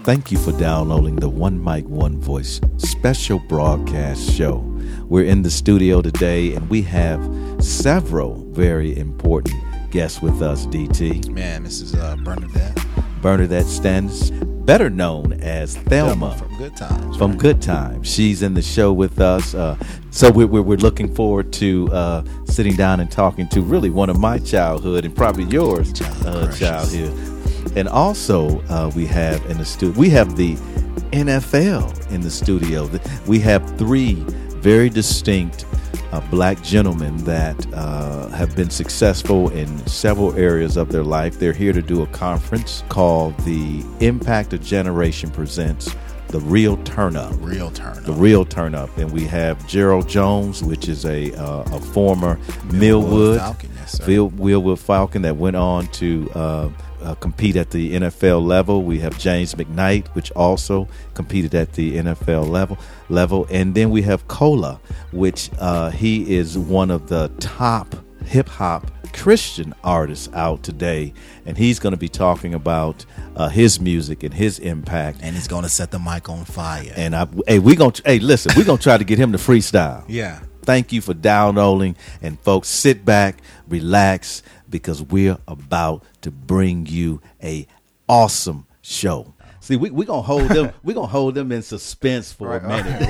Thank you for downloading the One Mic, One Voice special broadcast show. We're in the studio today, and we have several very important guests with us, DT. Man, this is Bernadette. Bernadette Stennis, better known as Thelma. From Good Times. From Good Times. She's in the show with us. So we're looking forward to sitting down and talking to really one of my childhood and probably yours childhood. And also we have in the studio, we have the NFL in the studio. We have three very distinct black gentlemen that have been successful in several areas of their life. They're here to do a conference called the Impact of Generation Presents The Real Turn Up. The Real Turn Up. And we have Gerald Jones, which is a former Millwood Falcon that went on to compete at the NFL level. We have James McKnight, which also competed at the NFL level. And then we have Cola, which he is one of the top hip-hop Christian artists out today. And he's going to be talking about his music and his impact. And he's going to set the mic on fire. And we're going to try to get him to freestyle. Yeah. Thank you for downloading. And folks, sit back, relax, because we're about to bring you a awesome show. See, we're gonna hold them. We're gonna hold them in suspense for a minute.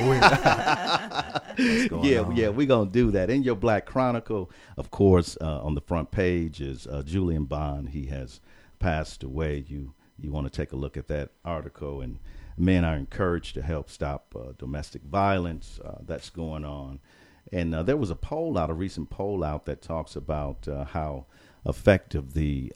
Yeah, we're gonna do that. In your Black Chronicle, of course, on the front page is Julian Bond. He has passed away. You want to take a look at that article. And men are encouraged to help stop domestic violence that's going on. And there was a recent poll out that talks about how effective the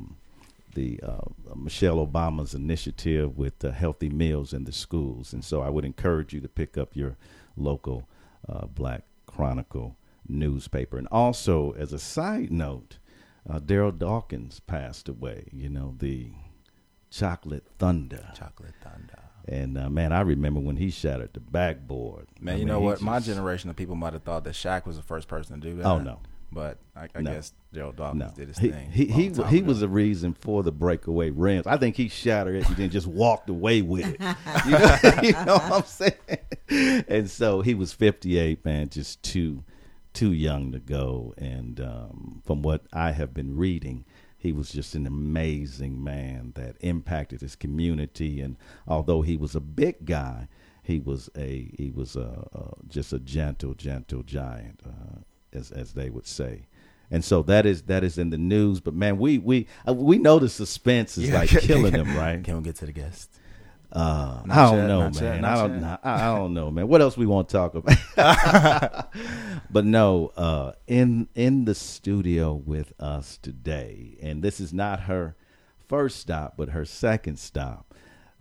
Michelle Obama's initiative with healthy meals in the schools. And so I would encourage you to pick up your local Black Chronicle newspaper. And also, as a side note, Daryl Dawkins passed away, the Chocolate Thunder. And, man, I remember when he shattered the backboard. Man, you know what? My generation of people might have thought that Shaq was the first person to do that. Oh, no. But I guess Gerald Dawkins did his thing. He was the reason for the breakaway rims. I think he shattered it and then just walked away with it. You know what I'm saying? And so he was 58, man, just too young to go. And from what I have been reading, he was just an amazing man that impacted his community. And although he was a big guy, he was just a gentle giant. As they would say. And so that is in the news. But man, we know the suspense is killing them, right? Can we get to the guest? I don't know, man. I don't know, man. What else we want to talk about? But no, in the studio with us today, and this is not her first stop, but her second stop,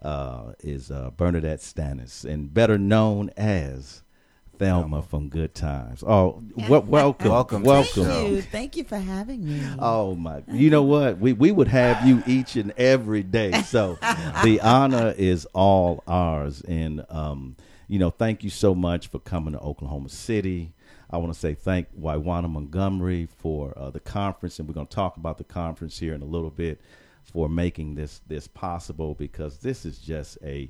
is Bernadette Stennis, and better known as Thelma from Good Times. Oh, welcome. Thank you for having me. Oh my! You know what? We would have you each and every day. So the honor is all ours. And thank you so much for coming to Oklahoma City. I want to say thank Waiwana Montgomery for the conference, and we're going to talk about the conference here in a little bit, for making this possible, because this is just a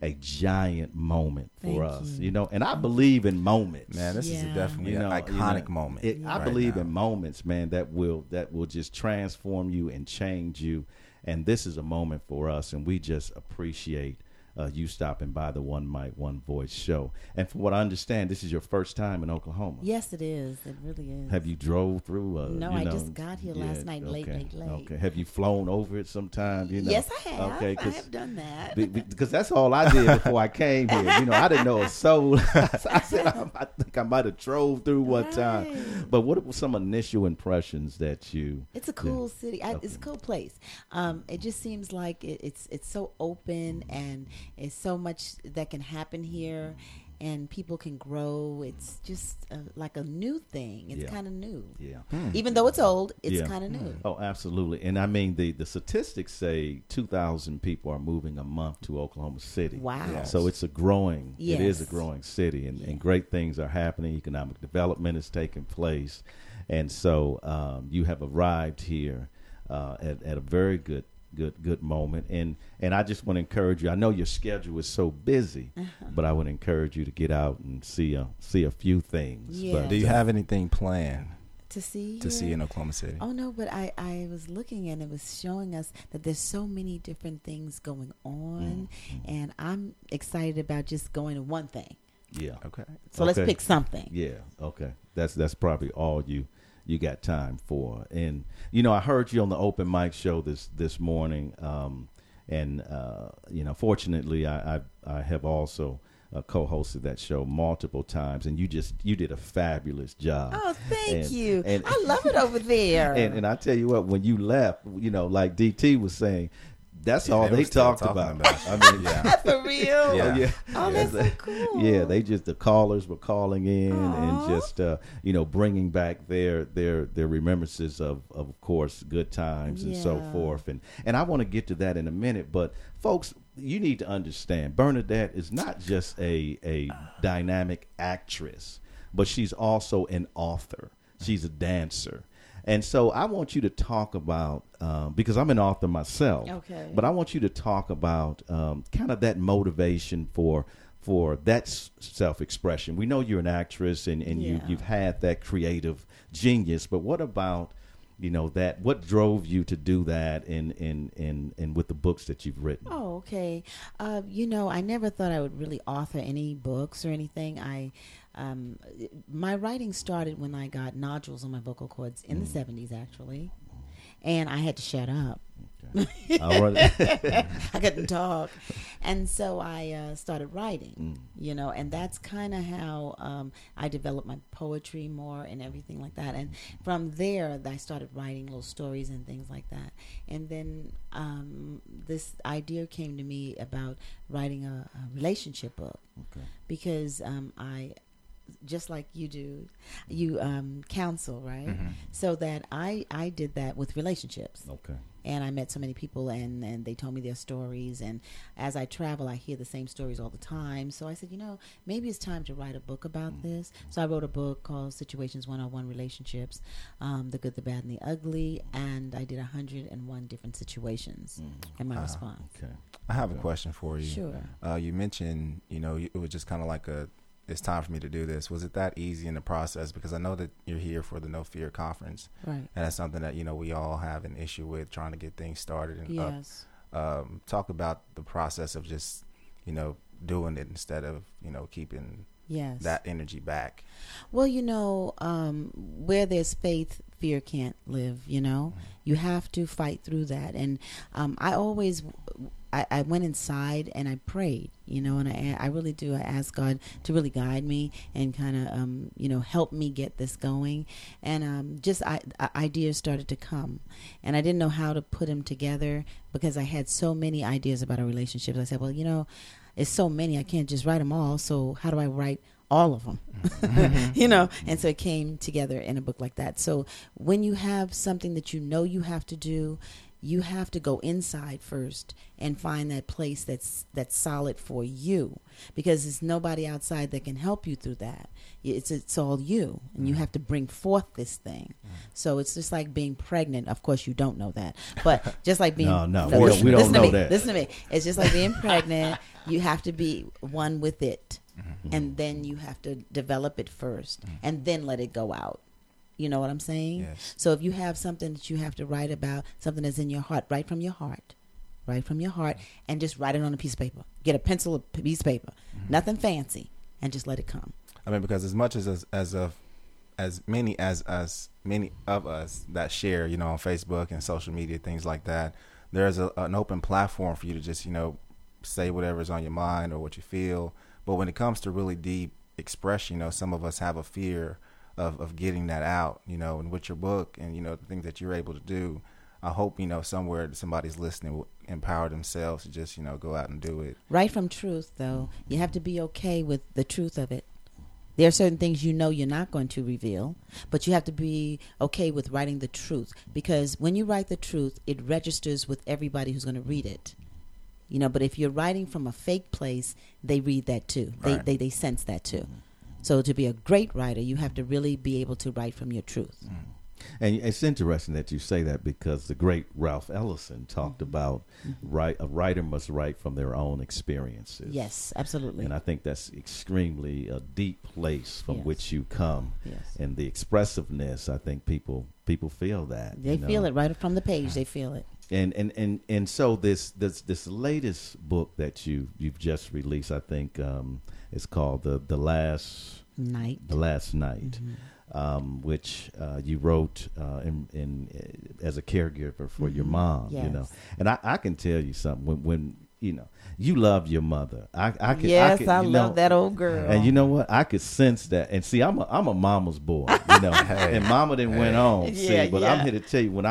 giant moment for us, and I believe in moments. Man, this is definitely an iconic moment. I believe in moments, man, that will just transform you and change you. And this is a moment for us, and we just appreciate you stopping by the One Mic, One Voice show. And from what I understand, this is your first time in Oklahoma. Yes, it is. It really is. Have you drove through? No, I just got here last night, late. Okay. Have you flown over it sometime? Yes, I have. Okay, I have done that. Because that's all I did before I came here. I didn't know a soul. I said, I think I might have drove through one time. But what were some initial impressions that you... It's a cool city. It's a cool place. It just seems like it's so open, and it's so much that can happen here, and people can grow. It's just like a new thing. It's kind of new. Yeah. Even though it's old, it's kind of new. Oh, absolutely. And I mean, the statistics say 2,000 people are moving a month to Oklahoma City. Wow. Yes. So it's it is a growing city, and great things are happening. Economic development is taking place. And so you have arrived here at a very good good moment. And I just want to encourage you. I know your schedule is so busy, but I would encourage you to get out and see a few things. Yeah. But, Do you have anything planned To see in Oklahoma City? Oh no, but I was looking and it was showing us that there's so many different things going on, and I'm excited about just going to one thing. Yeah. Okay. So let's Okay. pick something. Yeah. Okay. That's probably all you got time for. And I heard you on the open mic show this morning. And fortunately, I have also co-hosted that show multiple times, and you did a fabulous job. Oh, thank you. And I love it over there. and I tell you what, when you left, like DT was saying, that's all they they were still talked talking about. about it. I mean, For real? Yeah. yeah. Oh, that's so cool. Yeah, the callers were calling in Aw. and just bringing back their remembrances of course good times and so Yeah. forth, and I want to get to that in a minute, but folks, you need to understand Bernadette is not just a dynamic actress, but she's also an author. She's a dancer. And so I want you to talk about, because I'm an author myself, Okay. but I want you to talk about kind of that motivation for that self-expression. We know you're an actress and Yeah. you've had that creative genius, but what about, what drove you to do that in with the books that you've written? Oh, okay. I never thought I would really author any books or anything. My writing started when I got nodules on my vocal cords in the 70s, actually, and I had to shut up. All right. I couldn't talk, and so I started writing. And that's kind of how I developed my poetry more and everything like that. And from there, I started writing little stories and things like that. And then this idea came to me about writing a relationship book, because I. Just like you do, you counsel, right? So that I did that with relationships. Okay. And I met so many people, and they told me their stories. And as I travel, I hear the same stories all the time. So I said, maybe it's time to write a book about this. So I wrote a book called Situations 101 Relationships, The Good, the Bad, and the Ugly. And I did 101 different situations in my response. Okay. I have a question for you. Sure. You mentioned, it was just kind of like it's time for me to do this. Was it that easy in the process? Because I know that you're here for the No Fear conference. Right. And that's something that, we all have an issue with, trying to get things started. And Yes. talk about the process of just, doing it instead of, keeping Yes. that energy back. Well, where there's faith, fear can't live, You have to fight through that. And I went inside and I prayed, and I really do. I asked God to really guide me and kind of, help me get this going. And ideas started to come. And I didn't know how to put them together because I had so many ideas about our relationships. I said, well, it's so many. I can't just write them all. So how do I write all of them? And so it came together in a book like that. So when you have something that you have to do, you have to go inside first and find that place that's solid for you, because there's nobody outside that can help you through that. It's all you, and you have to bring forth this thing. So it's just like being pregnant. Of course, you don't know that, but just like being No, we don't listen to know me, that. Listen to me. It's just like being pregnant. You have to be one with it, and then you have to develop it first, and then let it go out. You know what I'm saying? Yes. So if you have something that you have to write about, something that's in your heart, write from your heart, and just write it on a piece of paper. Get a pencil, a piece of paper, nothing fancy, and just let it come. I mean, because as much as many of us that share, on Facebook and social media, things like that, there's an open platform for you to just, say whatever's on your mind or what you feel. But when it comes to really deep expression, some of us have a fear of getting that out, and with your book and, the things that you're able to do, I hope, somewhere somebody's listening will empower themselves to just, go out and do it. Write from truth, though. You have to be okay with the truth of it. There are certain things you're not going to reveal, but you have to be okay with writing the truth, because when you write the truth, it registers with everybody who's going to read it. But if you're writing from a fake place, they read that too. Right. They sense that too. So to be a great writer, you have to really be able to write from your truth. And it's interesting that you say that because the great Ralph Ellison talked about a writer must write from their own experiences. Yes, absolutely. And I think that's extremely a deep place from Yes. which you come. Yes. And the expressiveness, I think people feel that. They feel it right from the page. They feel it. And so this latest book that you've just released, I think is called the Last Night. Which you wrote as a caregiver for your mom, Yes. you know. And I can tell you something when you know you love your mother. I love that old girl. And you know what? I could sense that. And see, I'm a mama's boy, you know. And mama then went on. Yeah, see, but I'm here to tell you when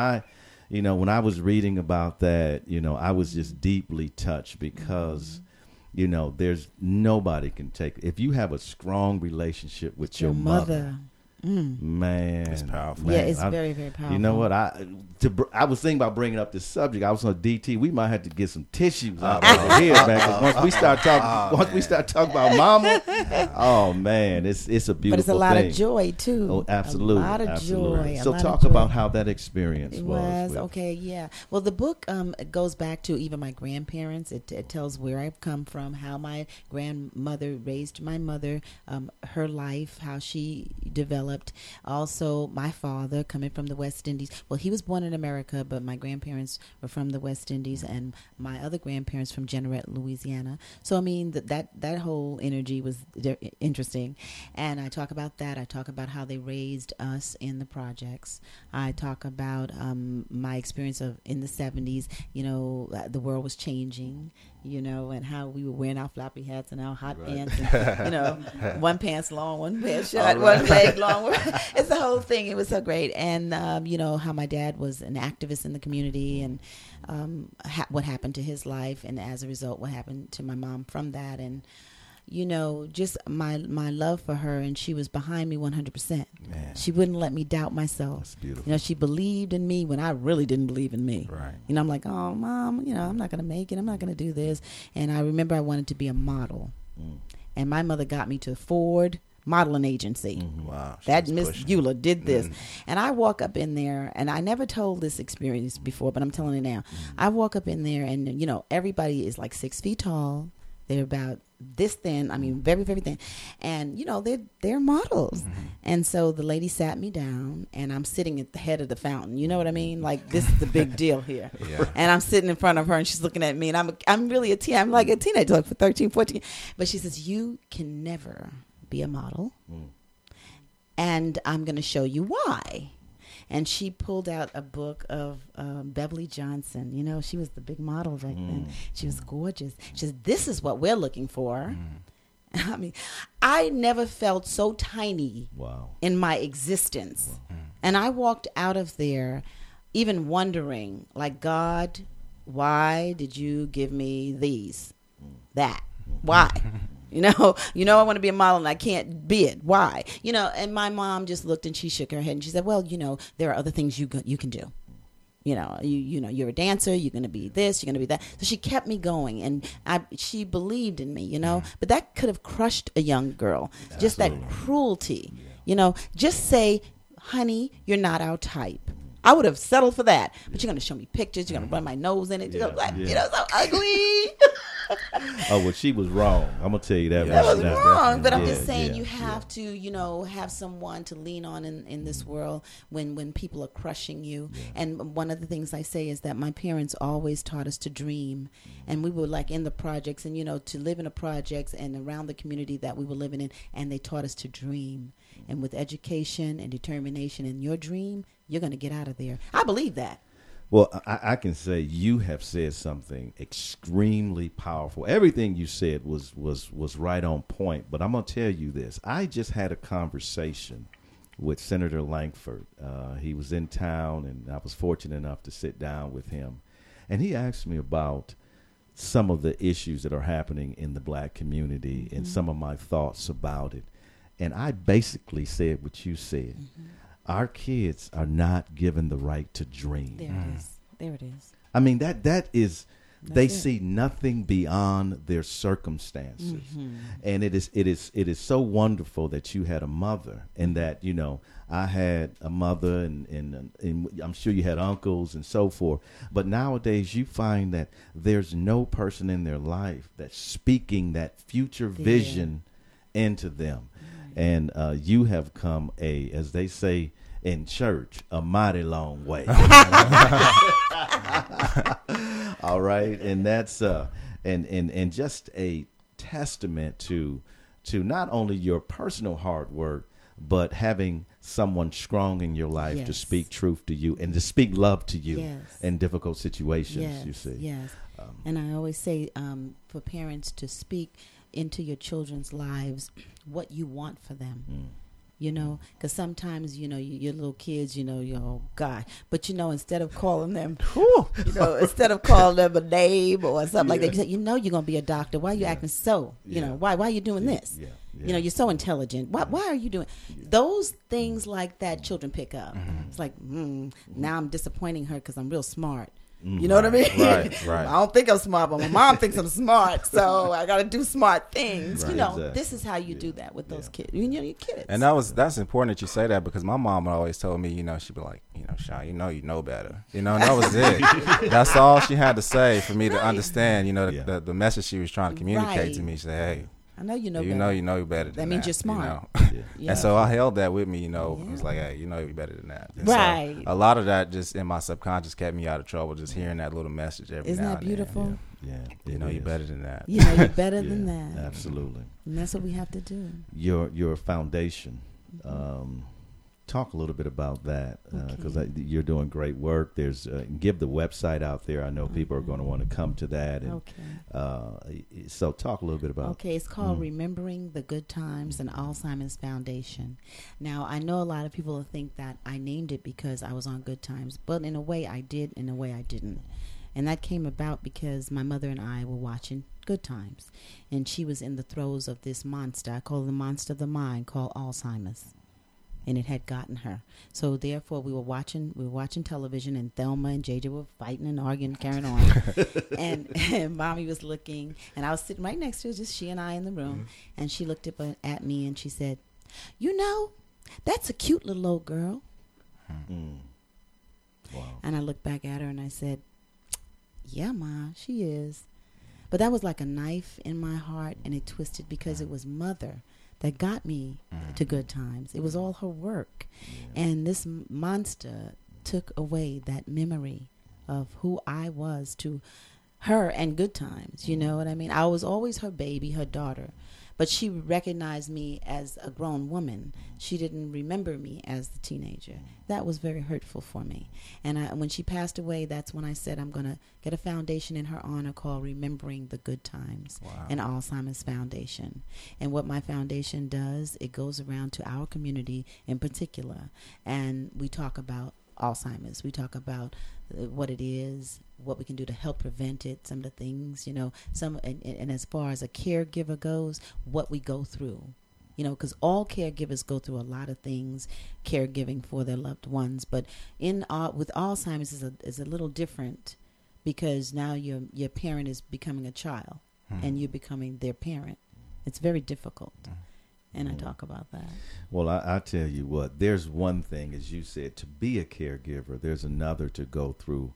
I was reading about that, you know, I was just deeply touched because, you know, there's nobody can take if you have a strong relationship with your mother. Man, It's powerful. man, Yeah, it's very, very powerful. You know what? I was thinking about bringing up this subject. I was on DT. We might have to get some tissues out over here, man. 'Cause once we start talking about mama, oh man, it's a beautiful. But it's a lot thing. of joy too. Oh, absolutely, A lot of absolutely. joy. So talk about how that experience It was. was okay, yeah. Well, the book it goes back to even my grandparents. It tells where I've come from, how my grandmother raised my mother, her life, how she developed. Also, my father coming from the West Indies. Well, he was born in America, but my grandparents were from the West Indies, and my other grandparents from Jeanerette, Louisiana. So, I mean, that whole energy was interesting. And I talk about that. I talk about how they raised us in the projects. I talk about my experience in the 70s. You know, the world was changing, you know, and how we were wearing our floppy hats and our hot pants. And, you know, one pant's long, one pants short, one leg long. It's the whole thing. It was so great. And, you know, how my dad was an activist in the community and what happened to his life. And as a result, what happened to my mom from that. And, you know, just my love for her, and she was behind me 100%. Man. She wouldn't let me doubt myself. That's beautiful. You know, she believed in me when I really didn't believe in me. Right. You know, I'm like, oh, Mom, you know, I'm not going to make it. I'm not going to do this. And I remember I wanted to be a model. And my mother got me to Ford Modeling Agency. Wow. That she's Miss pushing. Eula did this. And I walk up in there, and I never told this experience before, but I'm telling it now. I walk up in there, and, you know, everybody is like 6 feet tall. They're about this thin. I mean, very, very thin. And, you know, they're models. And so the lady sat me down, and I'm sitting at the head of the fountain. You know what I mean? Like, this is the big deal here. Yeah. And I'm sitting in front of her, and she's looking at me, and I'm really a teen. I'm like a teenager, like for 13, 14. But she says, you can never be a model. And I'm going to show you why. And she pulled out a book of Beverly Johnson. You know, she was the big model back then. She was gorgeous. She said, this is what we're looking for. I mean, I never felt so tiny in my existence. And I walked out of there even wondering, like, God, why did you give me that? Why? You know, I want to be a model and I can't be it. Why? You know, and my mom just looked and she shook her head and she said, well, you know, there are other things you can do. You know, you know, you're a dancer, you're going to be this, you're going to be that. So she kept me going, and she believed in me, you know, but that could have crushed a young girl. Absolutely. Just that cruelty, you know, just say, honey, you're not our type. I would have settled for that, but you're going to show me pictures. You're going to run my nose in it. You're gonna, you know, so ugly. Oh, well, she was wrong. I'm gonna tell you that. That was right now. wrong, but I'm Yeah, just saying yeah, you have to, you know, have someone to lean on in this world when people are crushing you. And one of the things I say is that my parents always taught us to dream, and we were like in the projects, and you know, to live in the projects and around the community that we were living in, and they taught us to dream. And with education and determination in your dream, you're going to get out of there. I believe that. Well, I can say you have said something extremely powerful. Everything you said was right on point. But I'm going to tell you this. I just had a conversation with Senator Lankford. He was in town, and I was fortunate enough to sit down with him. And he asked me about some of the issues that are happening in the black community and some of my thoughts about it. And I basically said what you said. Our kids are not given the right to dream. There it is. There it is. I mean, that is, They see nothing beyond their circumstances. And it is so wonderful that you had a mother, and that, you know, I had a mother, and I'm sure you had uncles and so forth. But nowadays you find that there's no person in their life that's speaking that future vision into them. And you have come as they say in church, a mighty long way. All right. And that's and just a testament to not only your personal hard work, but having someone strong in your life to speak truth to you and to speak love to you in difficult situations, you see. Yes. And I always say for parents to speak into your children's lives what you want for them. You know, because sometimes, you know, your little kids, you know, oh God, but you know, instead of calling them, instead of calling them a name or something like that, you say, you know, you're gonna be a doctor. Why are you acting so? You know, why are you doing this? You know, you're so intelligent. Why are you doing those things like that? Children pick up. It's like, now I'm disappointing her because I'm real smart. You know what I mean? Right. I don't think I'm smart, but my mom thinks I'm smart, so I got to do smart things. Right, you know, exactly. this is how you do that with those kids. You know, your kids. And that's important that you say that, because my mom always told me, you know, she'd be like, you know, Sean, you know better. You know, and that was it. That's all she had to say for me to understand, you know, the message she was trying to communicate to me. She said, hey, I know you know you better. know better than that. That means you're smart. You know? Yeah. And so I held that with me, you know. It was like, hey, you know you're better than that. And Right. so a lot of that just in my subconscious kept me out of trouble, just hearing that little message every Isn't now that and then. beautiful? Yeah. You know you're better than that. You know you're better than that. Absolutely. And that's what we have to do. Your foundation. Talk a little bit about that, because you're doing great work. There's give the website out there. I know people are going to want to come to that. And, so talk a little bit about. Okay, it's called Remembering the Good Times and Alzheimer's Foundation. Now, I know a lot of people think that I named it because I was on Good Times, but in a way I did, in a way I didn't. And that came about because my mother and I were watching Good Times, and she was in the throes of this monster. I call it the monster of the mind, called Alzheimer's. And it had gotten her. So therefore we were watching television, and Thelma and JJ were fighting and arguing, carrying on. and Mommy was looking, and I was sitting right next to her, just she and I in the room. And she looked up at me and she said, you know, that's a cute little old girl. Wow. And I looked back at her and I said, yeah, Ma, she is. But that was like a knife in my heart, and it twisted because it was Mother that got me to Good Times. It was all her work. And this monster took away that memory of who I was to her and Good Times. You know what I mean? I was always her baby, her daughter. But she recognized me as a grown woman. She didn't remember me as the teenager. That was very hurtful for me. And when she passed away, that's when I said I'm going to get a foundation in her honor called Remembering the Good Times and Alzheimer's Foundation. And what my foundation does, it goes around to our community in particular. And we talk about Alzheimer's. We talk about what it is, what we can do to help prevent it, some of the things, you know, and as far as a caregiver goes, what we go through, you know, because all caregivers go through a lot of things, caregiving for their loved ones. But with Alzheimer's is a little different, because now your parent is becoming a child and you're becoming their parent. It's very difficult. And I talk about that. Well, I tell you what, there's one thing, as you said, to be a caregiver. There's another to go through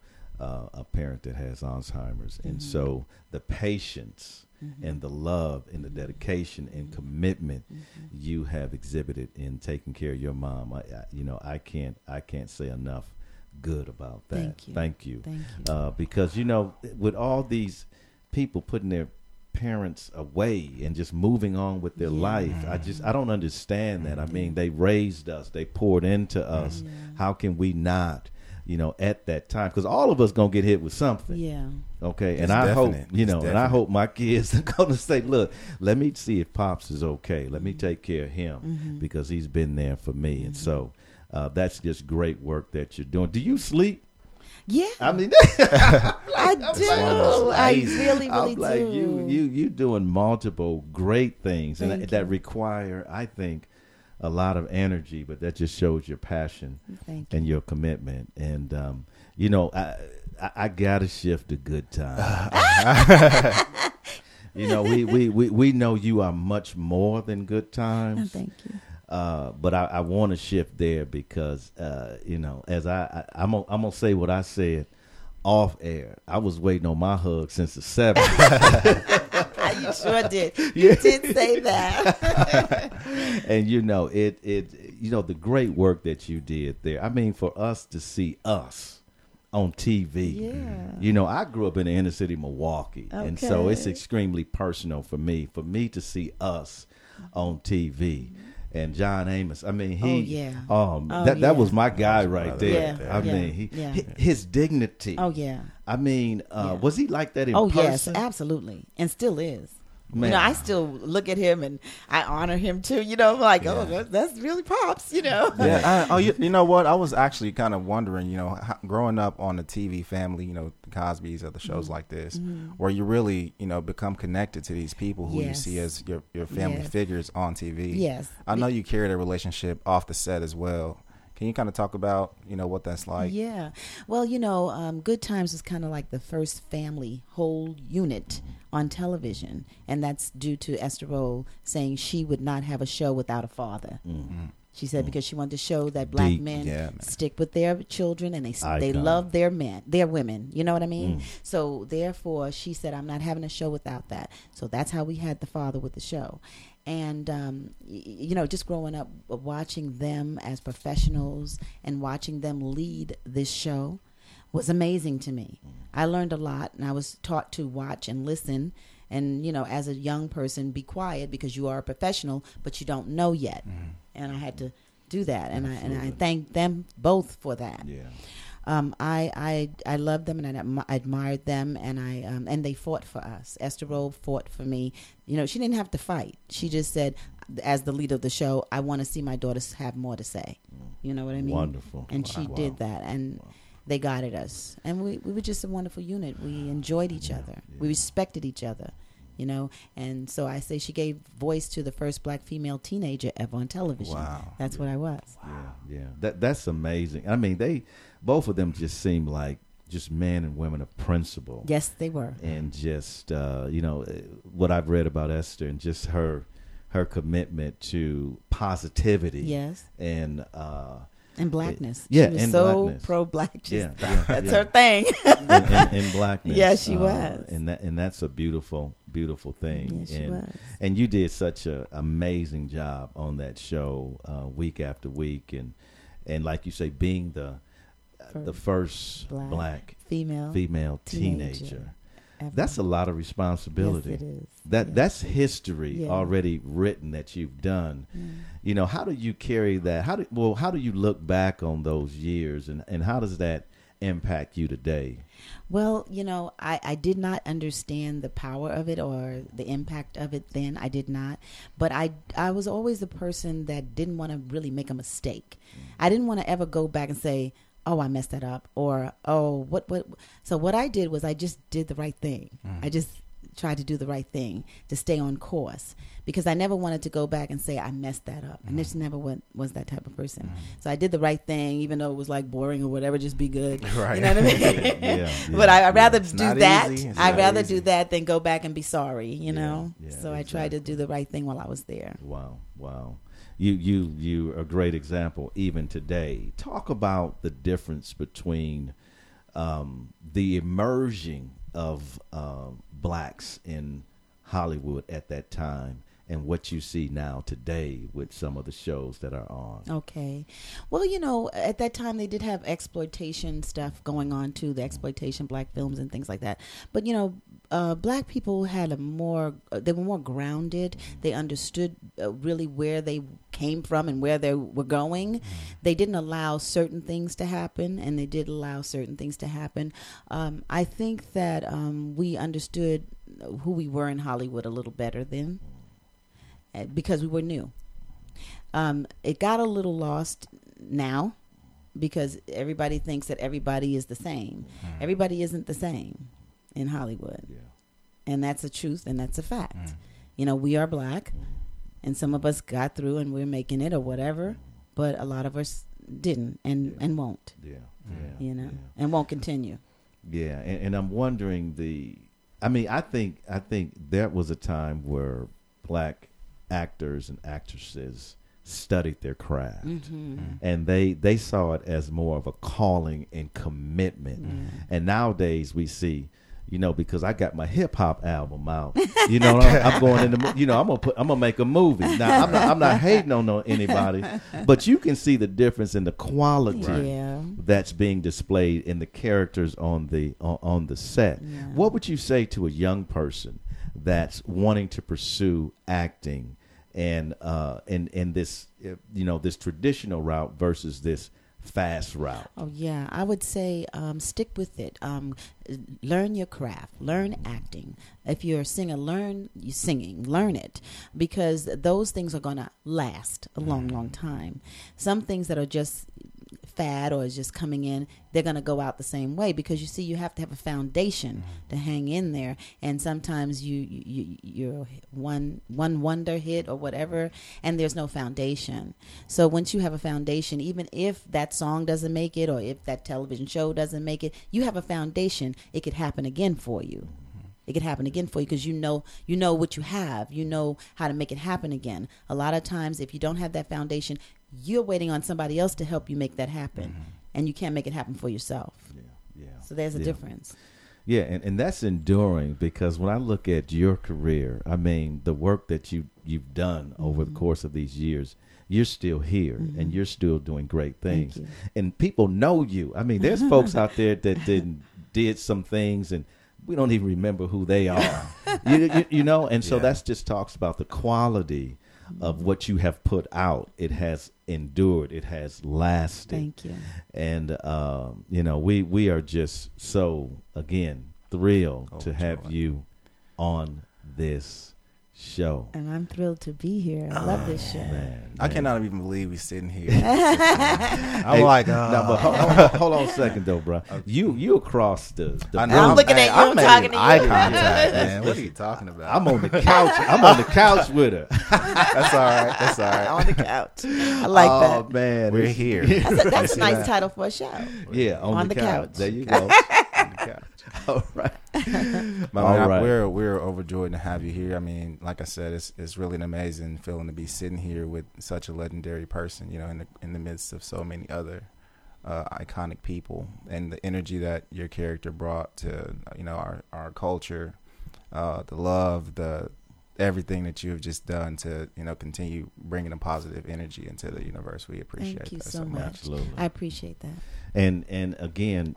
a parent that has Alzheimer's. And so the patience and the love and the dedication and commitment you have exhibited in taking care of your mom, I can't say enough good about that. Thank you. Because, you know, with all these people putting their parents away and just moving on with their life, I don't understand that. I mean, they raised us, they poured into us. How can we not, you know, at that time, because all of us gonna get hit with something. Okay. And I hope, you know, and I hope my kids are gonna say, look, let me see if Pops is okay, let me take care of him because he's been there for me. And so that's just great work that you're doing. Do you sleep? Yeah, I mean, I do. I really I'm like, do. You doing multiple great things, and that require, I think, a lot of energy. But that just shows your passion and your commitment. And you know, I gotta shift to Good Time. You know, we know you are much more than Good Times. Thank you. But I want to shift there because you know, as I'm gonna say what I said off air. I was waiting on my hug since the 70s. You sure did. You did say that. And you know, it you know, the great work that you did there. I mean, for us to see us on TV. Yeah. You know, I grew up in the inner city of Milwaukee, and so it's extremely personal for me to see us on TV. And John Amos, I mean, that was my guy right there. Yeah, I mean, his dignity. Oh yeah. I mean, was he like that in person? Oh person? yes, absolutely, and still is. Man. You know, I still look at him and I honor him too. You know, I'm like, oh, that's really Pops. You know. Yeah. You know what? I was actually kind of wondering. You know, growing up on the TV family, you know, the Cosbys or the shows like this, where you really, you know, become connected to these people who you see as your family figures on TV. Yes. I know you carried a relationship off the set as well. Can you kind of talk about, you know, what that's like? Yeah. Well, you know, Good Times was kind of like the first family whole unit on television. And that's due to Esther Rolle saying she would not have a show without a father. Mm-hmm. She said because she wanted to show that black men stick with their children and they love their women. You know what I mean? So therefore, she said, I'm not having a show without that. So that's how we had the father with the show. And, you know, just growing up watching them as professionals and watching them lead this show was amazing to me. I learned a lot, and I was taught to watch and listen. And, you know, as a young person, be quiet because you are a professional, but you don't know yet. And I had to do that. And I thank them both for that. Yeah. I loved them and I admired them, and they fought for us. Esther Rolle fought for me. You know, she didn't have to fight. She just said, as the leader of the show, I want to see my daughters have more to say. You know what I mean? Wonderful. And she did that, and they guided us. And we were just a wonderful unit. We enjoyed each other. We respected each other. You know, and so I say she gave voice to the first black female teenager ever on television. Wow. That's what I was. Yeah. That's amazing. I mean, both of them just seem like just men and women of principle. Yes, they were. And just, you know, what I've read about Esther and just her commitment to positivity. Yes. And blackness. She was and so blackness. pro-black. That's her thing. in blackness. Yeah, she was. And that's a beautiful thing. Yeah, she was. And you did such an amazing job on that show week after week, and like you say, being the first black female teenager. That's a lot of responsibility. Yes, it is. That's history already written that you've done. You know, how do you carry that? How do you look back on those years, and how does that impact you today? Well, you know, I did not understand the power of it or the impact of it then. I did not. But I was always the person that didn't want to really make a mistake. I didn't want to ever go back and say, oh, I messed that up, or, oh, what. So what I did was I just did the right thing. I just tried to do the right thing to stay on course, because I never wanted to go back and say I messed that up. And just never was that type of person. So I did the right thing, even though it was like boring or whatever, just be good. Right. You know what I mean? But I'd rather do that. I'd rather do that than go back and be sorry, you know? So I tried to do the right thing while I was there. Wow. You are a great example even today. Talk about the difference between the emerging of blacks in Hollywood at that time and what you see now today with some of the shows that are on. Okay. Well, you know, at that time they did have exploitation stuff going on too, the exploitation black films and things like that. But, you know, black people had they were more grounded. They understood really where they came from and where they were going. They didn't allow certain things to happen, and they did allow certain things to happen. I think that we understood who we were in Hollywood a little better then, because we were new. It got a little lost now because everybody thinks that everybody is the same. Everybody isn't the same in Hollywood. And that's a truth, and that's a fact. You know, we are black, and some of us got through and we're making it or whatever, but a lot of us didn't and won't. You know, and won't continue. Yeah, and I'm wondering I mean, I think there was a time where black actors and actresses studied their craft, and they saw it as more of a calling and commitment. And nowadays we see, because I got my hip hop album out, I'm going into, I'm gonna make a movie. Now I'm not hating on anybody, but you can see the difference in the quality that's being displayed in the characters on the set. Yeah. What would you say to a young person that's wanting to pursue acting and in this this traditional route versus this fast route? Oh yeah, I would say stick with it. Learn your craft, learn acting. If you're a singer, learn singing, learn it, because those things are gonna last a long, long time. Some things that are just fad or is just coming in, they're going to go out the same way, because you have to have a foundation to hang in there. And sometimes you're one wonder hit or whatever, and there's no foundation. So once you have a foundation, even if that song doesn't make it or if that television show doesn't make it, you have a foundation. It could happen again for you. It could happen again for you, because you know what you have. You know how to make it happen again. A lot of times, if you don't have that foundation, you're waiting on somebody else to help you make that happen, and you can't make it happen for yourself. Yeah. So there's a difference. Yeah, and that's enduring, because when I look at your career, I mean, the work that you've done over the course of these years, you're still here and you're still doing great things. And people know you. I mean, there's folks out there that did some things and we don't even remember who they are. And so that's just talks about the quality of what you have put out. It has endured. It has lasted. Thank you. And we are just so, again, thrilled to have you on this show. And I'm thrilled to be here. I love this show. Man. I cannot even believe we're sitting here. I'm like, no, but hold on a second though, bro. Okay. You across the I know. I'm looking at you, I'm making talking to you. eye contact, man. What are you talking about? I'm on the couch. I'm on the couch with her. That's all right. On the couch. I like Oh that. man, We're here. That's a nice title for a show. Yeah, on the couch. There you go. On the couch. All right. But All right. we're overjoyed to have you here. I mean, like I said, it's really an amazing feeling to be sitting here with such a legendary person, in the midst of so many other iconic people, and the energy that your character brought to our culture, the love, the everything that you have just done to continue bringing a positive energy into the universe. We appreciate Thank you that so much. Absolutely. I appreciate that. And again,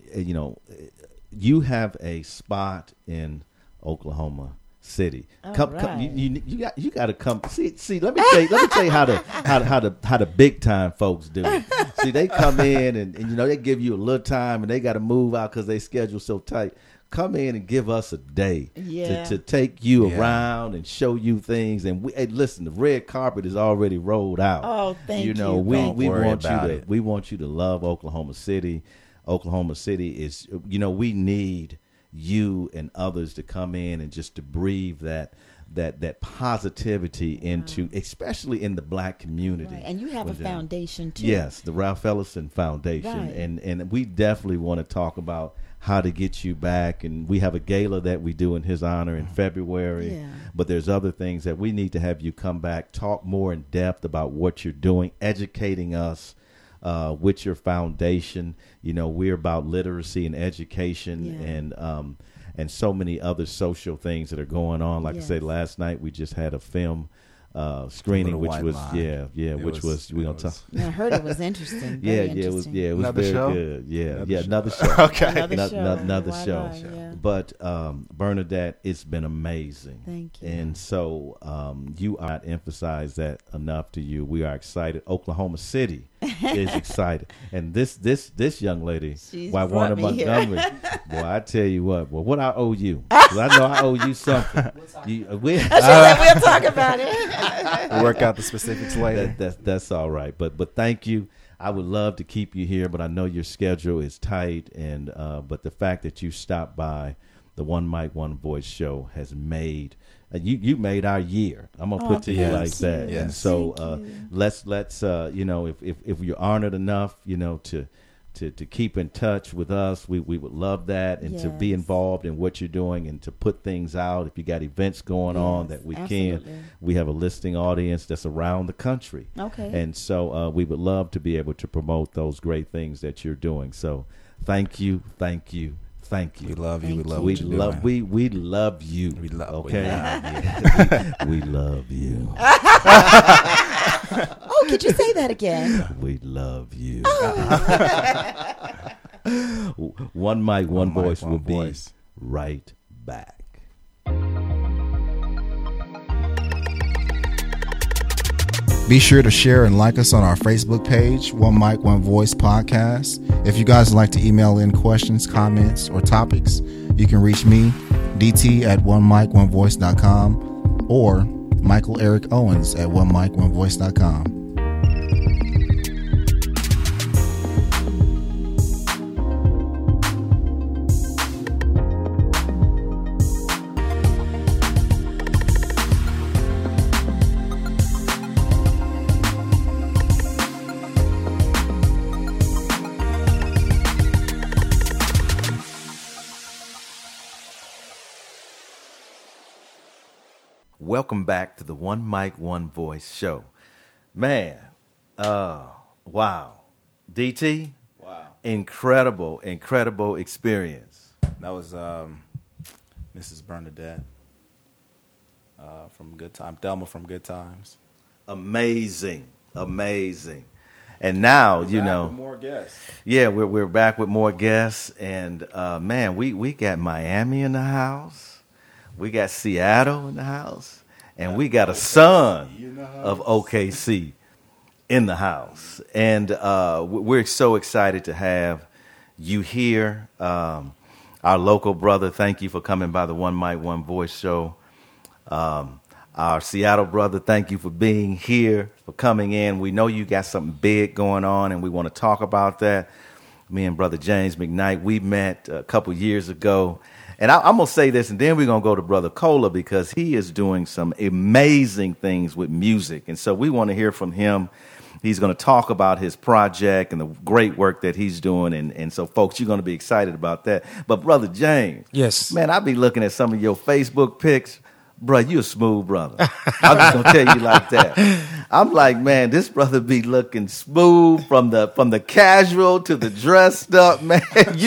you have a spot in Oklahoma City. All right. You got to come. See. Let me tell you how the big time folks do it. See, they come in and they give you a little time, and they got to move out because they schedule so tight. Come in and give us a day to take you around and show you things. And listen, the red carpet is already rolled out. Oh, thank you. We want you to love Oklahoma City. Oklahoma City is, we need you and others to come in and just to breathe that positivity into, especially in the black community. Right. And you have a foundation too. Yes, the Ralph Ellison Foundation. Right. And we definitely want to talk about how to get you back. And we have a gala that we do in his honor in February. Yeah. But there's other things that we need to have you come back, talk more in depth about what you're doing, educating us with your foundation. We're about literacy and education and so many other social things that are going on. Like I said, last night we just had a film screening, which was we're gonna talk. I heard it was interesting. It was Another very show? good. Another show. Okay. Another show. Yeah. But Bernadette, it's been amazing. Thank you. And so you are not emphasized that enough to you. We are excited. Oklahoma City is excited, and this young lady, She's Wanda brought me here. Montgomery. Boy, I tell you what. Well, what I owe you? 'Cause I know I owe you something. She said we'll talk about it. We'll work out the specifics later. That's all right. But thank you. I would love to keep you here, but I know your schedule is tight. And but the fact that you stopped by the One Mic, One Voice show has made you made our year. I'm gonna put to you like that. Yes. And so let's if you're honored enough, to keep in touch with us, we would love that, and to be Yes. involved in what you're doing and to put things out. If you got events going on Yes, that we absolutely. can, we have a listening audience that's around the country. Okay. And so we would love to be able to promote those great things that you're doing. So thank you, thank you, thank you. We love you. We Thank love We what you're love doing. we love you. We love okay. We love you. Oh, could you say that again? We love you. One mic, one One mic, voice one will voice. be right back. Be sure to share and like us on our Facebook page, One Mic, One Voice Podcast. If you guys would like to email in questions, comments, or topics, you can reach me, DT at onemikonevoice.com or Michael Eric Owens at onemikonevoice.com. Welcome back to the One Mic, One Voice show. Man, wow. DT? Wow. Incredible experience. That was Mrs. Bernadette from Good Time. Thelma from Good Times. Amazing. And now, you Back know, with more guests. yeah, we're back with more guests. And man, we got Miami in the house. We got Seattle in the house. And we got a son of OKC in the house. And we're so excited to have you here. Our local brother, thank you for coming by the One Mic, One Voice show. Our Seattle brother, thank you for being here, for coming in. We know you got something big going on, and we want to talk about that. Me and Brother James McKnight, we met a couple years ago. And I'm going to say this, and then we're going to go to Brother Cola, because he is doing some amazing things with music. And so we want to hear from him. He's going to talk about his project and the great work that he's doing. And so, folks, you're going to be excited about that. But, Brother James, Yes. man, I be looking at some of your Facebook pics. Bro, you a smooth brother. I'm just gonna tell you like that. I'm like, man, this brother be looking smooth from the casual to the dressed up, man.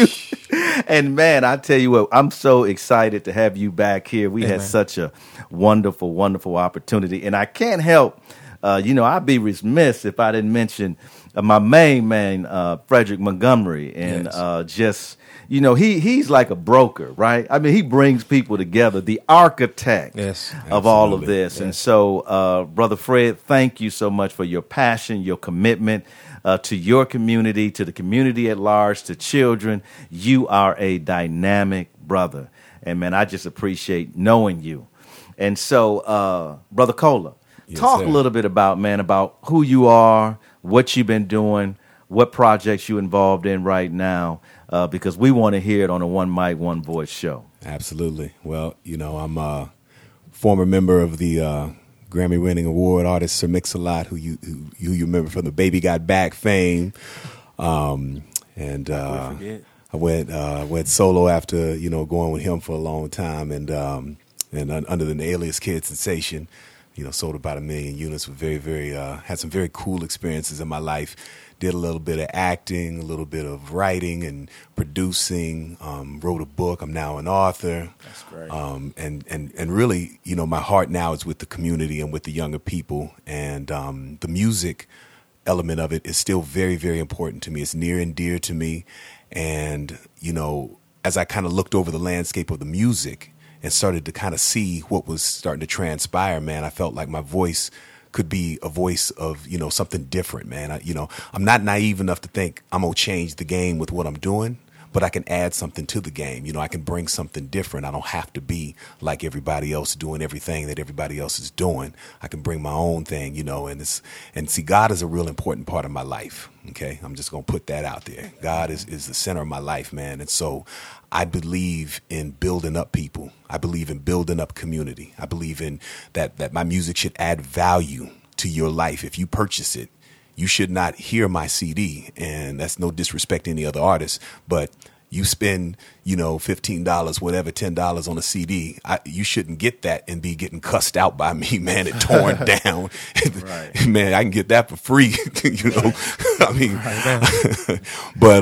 And man, I tell you what, I'm so excited to have you back here. We had such a wonderful, wonderful opportunity, and I can't help, I'd be remiss if I didn't mention my main man, Frederick Montgomery, and just. You know, he's like a broker, right? I mean, he brings people together, the architect of all of this. Yes. And so, Brother Fred, thank you so much for your passion, your commitment to your community, to the community at large, to children. You are a dynamic brother. And, man, I just appreciate knowing you. And so, Brother Cola, talk a little bit about who you are, what you've been doing, what projects you're involved in right now. Because we want to hear it on a One Mic, One Voice show. Absolutely. Well, I'm a former member of the Grammy-winning award artist Sir Mix-a-Lot, who you remember from the Baby Got Back fame. I went solo after going with him for a long time, and under the Alias Kid sensation. Sold about 1 million units. With had some very cool experiences in my life. Did a little bit of acting, a little bit of writing and producing. Wrote a book. I'm now an author. That's great. And really, my heart now is with the community and with the younger people. And the music element of it is still very, very important to me. It's near and dear to me. And as I kind of looked over the landscape of the music and started to kind of see what was starting to transpire, man, I felt like my voice could be a voice of, something different, man. I'm not naive enough to think I'm going to change the game with what I'm doing, but I can add something to the game. I can bring something different. I don't have to be like everybody else doing everything that everybody else is doing. I can bring my own thing, and see, God is a real important part of my life. Okay. I'm just going to put that out there. God is the center of my life, man. And so I believe in building up people. I believe in building up community. I believe in that my music should add value to your life. If you purchase it, you should not hear my CD. And that's no disrespect to any other artist, but you spend, $15, whatever, $10 on a CD. You shouldn't get that and be getting cussed out by me, man, and torn down. Right. Man, I can get that for free, I mean, but,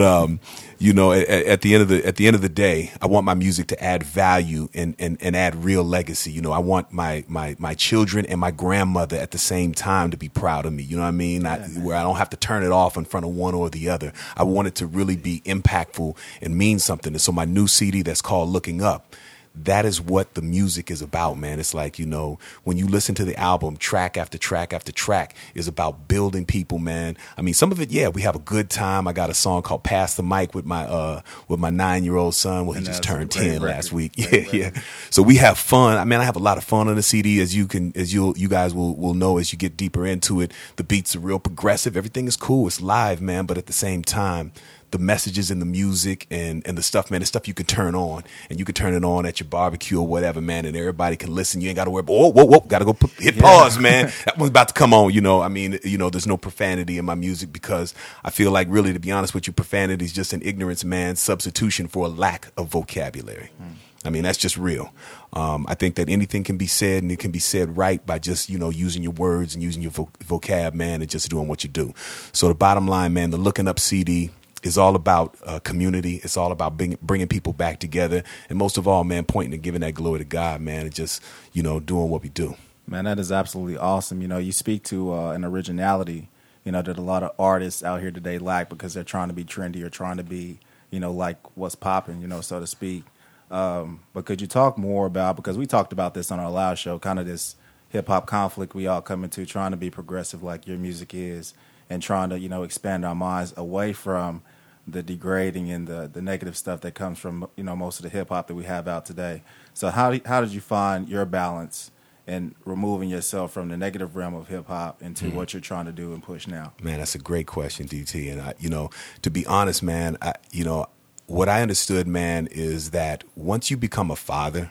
at the end of the day, I want my music to add value and add real legacy. I want my children and my grandmother at the same time to be proud of me. You know what I mean? Where I don't have to turn it off in front of one or the other. I want it to really be impactful and mean something. And so my new CD that's called Looking Up, that is what the music is about, man. It's like, when you listen to the album, track after track after track is about building people, man. I mean, some of it, yeah, we have a good time. I got a song called Pass the Mic with my 9-year-old son. Well, he just turned 10 last week. Yeah. So we have fun. I mean, I have a lot of fun on the CD, you guys will know as you get deeper into it. The beats are real progressive. Everything is cool. It's live, man. But at the same time, the messages in the music and the stuff, man, the stuff you can turn on, and you can turn it on at your barbecue or whatever, man, and everybody can listen. You ain't got to worry about, whoa, got to go hit pause, man. That one's about to come on, I mean, there's no profanity in my music because I feel like, really, to be honest with you, profanity is just an ignorance, man, substitution for a lack of vocabulary. I mean, that's just real. I think that anything can be said, and it can be said right by just, using your words and using your vocab, man, and just doing what you do. So the bottom line, man, the Looking Up CD is all about community. It's all about bringing people back together. And most of all, man, pointing and giving that glory to God, man, and just, doing what we do. Man, that is absolutely awesome. You speak to an originality, that a lot of artists out here today lack because they're trying to be trendy or trying to be, like what's popping, so to speak. But could you talk more about, because we talked about this on our last show, kind of this hip-hop conflict we all come into, trying to be progressive like your music is, and trying to, expand our minds away from the degrading and the negative stuff that comes from, most of the hip hop that we have out today. So how did you find your balance in removing yourself from the negative realm of hip hop into what you're trying to do and push now? Man, that's a great question, DT. And to be honest, man, what I understood, man, is that once you become a father,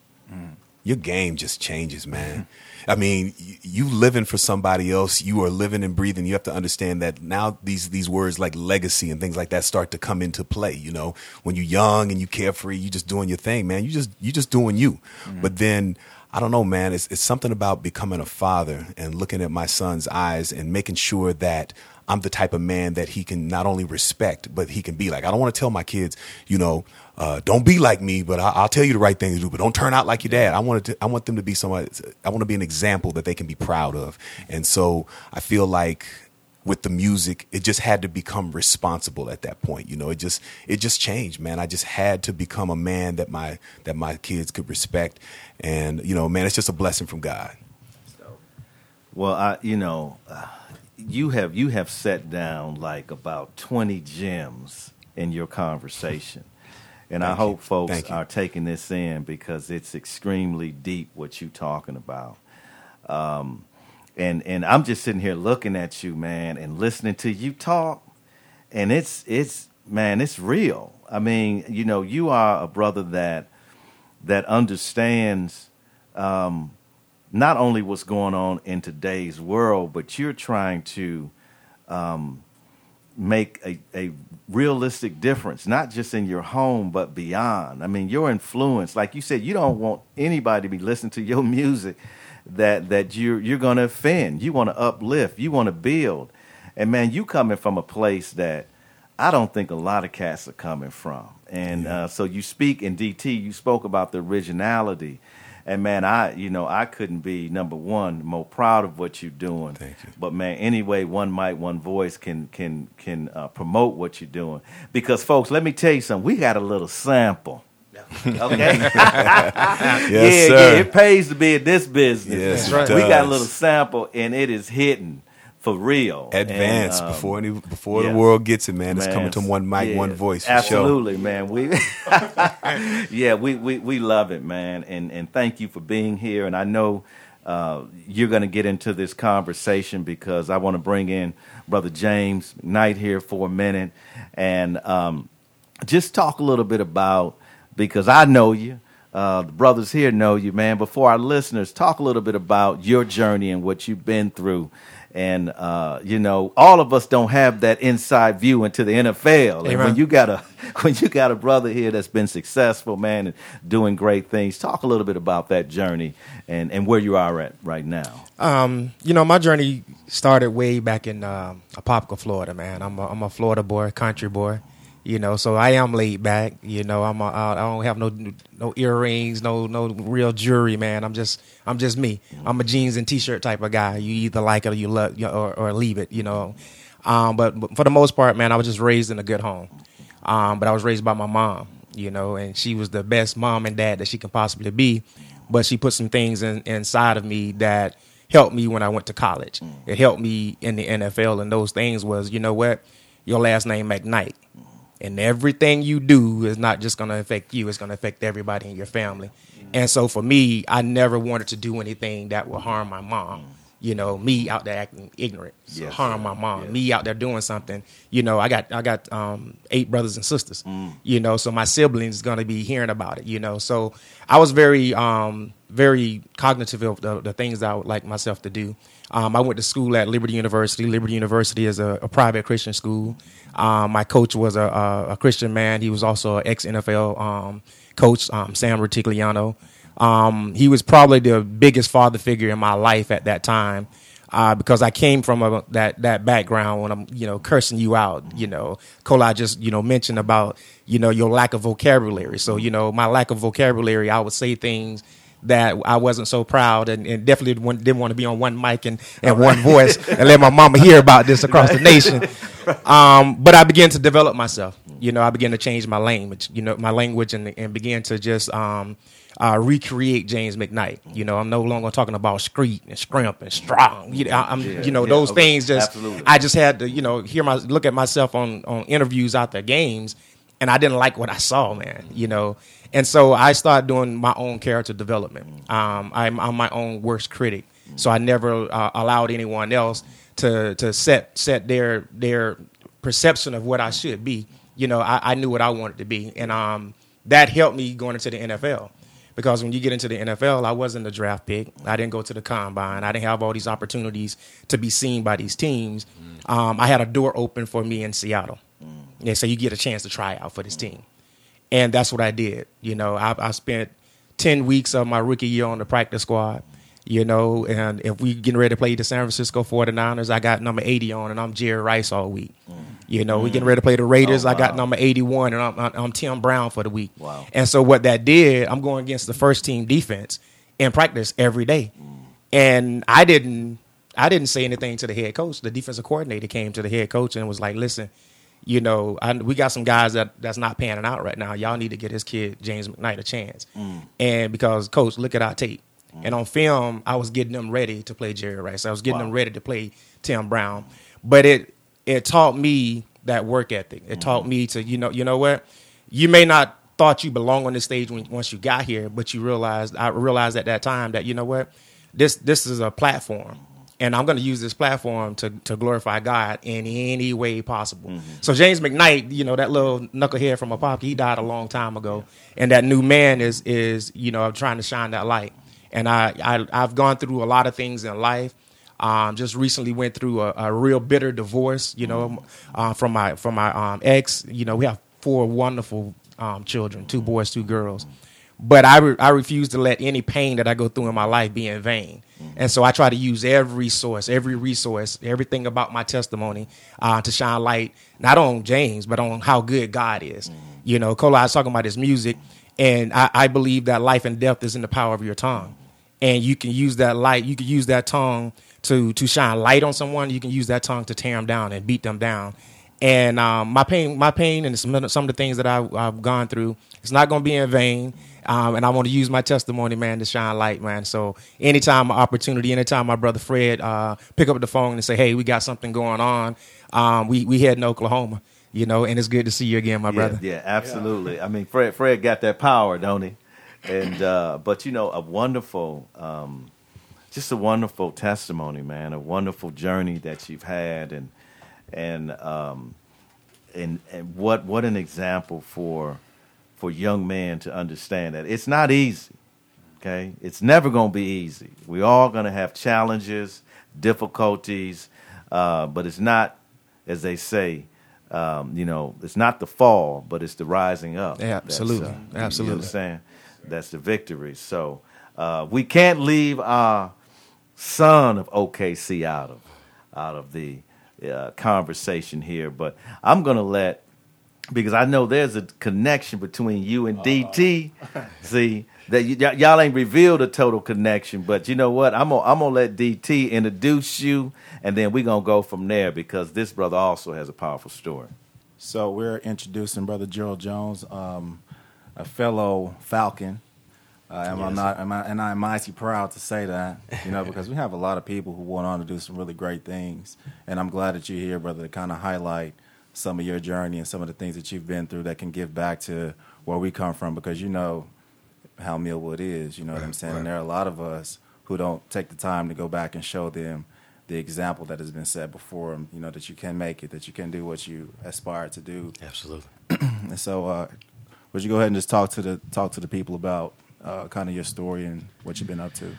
your game just changes, man. I mean, you living for somebody else, you are living and breathing. You have to understand that now these words like legacy and things like that start to come into play. When you're young and you carefree, you just doing your thing, man. You just doing you. But then, I don't know, man, it's something about becoming a father and looking at my son's eyes and making sure that I'm the type of man that he can not only respect, but he can be like. I don't want to tell my kids, don't be like me, but I'll tell you the right thing to do, but don't turn out like your dad. I want them to be somebody. I want to be an example that they can be proud of. And so I feel like with the music, it just had to become responsible at that point. It just changed, man. I just had to become a man that my kids could respect. And, man, it's just a blessing from God. Well, you have set down like about 20 gems in your conversation. And I hope folks are taking this in because it's extremely deep what you're talking about. And I'm just sitting here looking at you, man, and listening to you talk. And it's real. I mean, you are a brother that understands not only what's going on in today's world, but you're trying to make a realistic difference, not just in your home, but beyond. I mean, your influence, like you said, you don't want anybody to be listening to your music that you're going to offend. You want to uplift. You want to build. And, man, you coming from a place that I don't think a lot of cats are coming from. And so you speak in DT, you spoke about the originality. And, man, I couldn't be, number one, more proud of what you're doing. Thank you. But, man, anyway, one mic, one voice can promote what you're doing. Because, folks, let me tell you something. We got a little sample. Okay? Yes, sir. Yeah, it pays to be in this business. Yes, right. We got a little sample, and it is hitting for real. Advance and, before the world gets it, man. It's coming to one mic, one voice. For absolutely, sure. Man. We love it, man. And thank you for being here. And I know you're going to get into this conversation because I want to bring in Brother James Knight here for a minute and just talk a little bit about, because I know you. The brothers here know you, man. But for our listeners, talk a little bit about your journey and what you've been through. And, all of us don't have that inside view into the NFL. And when you got a brother here that's been successful, man, and doing great things, talk a little bit about that journey and where you are at right now. My journey started way back in Apopka, Florida, man. I'm a Florida boy, country boy. So I am laid back. I don't have no earrings, no real jewelry, man. I'm just me. I'm a jeans and t-shirt type of guy. You either like it or you love, or leave it. But for the most part, man, I was just raised in a good home. But I was raised by my mom. And she was the best mom and dad that she can possibly be. But she put some things inside of me that helped me when I went to college. It helped me in the NFL, and those things was, you know what, your last name McKnight. And everything you do is not just going to affect you. It's going to affect everybody in your family. And so for me, I never wanted to do anything that would harm my mom. Me out there acting ignorant, harm my mom. Yes. Me out there doing something. I got 8 brothers and sisters. So my siblings is going to be hearing about it. So I was very very cognitive of the things that I would like myself to do. I went to school at Liberty University. Liberty University is a private Christian school. My coach was a Christian man. He was also an ex-NFL coach, Sam Rutigliano. He was probably the biggest father figure in my life at that time, because I came from that background when I'm, cursing you out. Kola just, mentioned about, your lack of vocabulary. So, my lack of vocabulary, I would say things that I wasn't so proud and definitely didn't want to be on one mic and one voice and let my mama hear about this across the nation. But I began to develop myself. I began to change my language, and began to just recreate James McKnight. I'm no longer talking about street and scrimp and strong. Those things just, absolutely. I just had to, look at myself on interviews out there, games, and I didn't like what I saw, man, And so I started doing my own character development. I'm my own worst critic. So I never allowed anyone else to set their perception of what I should be. I knew what I wanted to be. And that helped me going into the NFL. Because when you get into the NFL, I wasn't a draft pick. I didn't go to the combine. I didn't have all these opportunities to be seen by these teams. I had a door open for me in Seattle. Yeah, so you get a chance to try out for this team. And that's what I did. I spent 10 weeks of my rookie year on the practice squad, and if we getting ready to play the San Francisco 49ers, I got number 80 on, and I'm Jerry Rice all week. We getting ready to play the Raiders, I got number 81, and I'm Tim Brown for the week. Wow. And so what that did, I'm going against the first team defense in practice every day. And I didn't say anything to the head coach. The defensive coordinator came to the head coach and was like, listen, we got some guys that's not panning out right now. Y'all need to get this kid, James McKnight, a chance. And because, coach, look at our tape. And on film, I was getting them ready to play Jerry Rice. I was getting them ready to play Tim Brown. But it taught me that work ethic. It taught me to, you know what? You may not thought you belong on this stage once you got here, but I realized at that time that, you know what? This is a platform. And I'm going to use this platform to glorify God in any way possible. So James McKnight, that little knucklehead from Apopka, he died a long time ago. And that new man is trying to shine that light. And I've gone through a lot of things in life. Just recently went through a real bitter divorce, from my ex. We have 4 wonderful children, 2 boys, 2 girls. But I refuse to let any pain that I go through in my life be in vain. And so I try to use every resource, everything about my testimony to shine light, not on James, but on how good God is. Kola is talking about his music, and I believe that life and death is in the power of your tongue. And you can use that light, you can use that tongue to shine light on someone. You can use that tongue to tear them down and beat them down. And my pain and some of the things that I've gone through, it's not going to be in vain. And I want to use my testimony, man, to shine light, man. So anytime my brother Fred pick up the phone and say, hey, we got something going on, we head in Oklahoma, and it's good to see you again, my brother. Yeah, absolutely. Yeah. I mean, Fred got that power, don't he? And but a wonderful, just a wonderful testimony, man. A wonderful journey that you've had, and what an example for for young men to understand that it's not easy. Okay, it's never going to be easy. We all going to have challenges, difficulties, but it's not, as they say, it's not the fall, but it's the rising up. Yeah, absolutely, absolutely. You understand? That's the victory. So we can't leave our son of OKC out of the conversation here. But I'm going to let, because I know there's a connection between you and DT. See, that y'all ain't revealed a total connection, but you know what? I'm gonna let DT introduce you, and then we're gonna go from there, because this brother also has a powerful story. So we're introducing Brother Gerald Jones, a fellow Falcon. And I'm mighty proud to say that, because we have a lot of people who went on to do some really great things, and I'm glad that you're here, brother, to kind of highlight some of your journey and some of the things that you've been through that can give back to where we come from, because you know how Millwood is, you know what I'm saying? Right. And there are a lot of us who don't take the time to go back and show them the example that has been set before them, that you can make it, that you can do what you aspire to do. Absolutely. And so would you go ahead and just talk to the people about kind of your story and what you've been up to?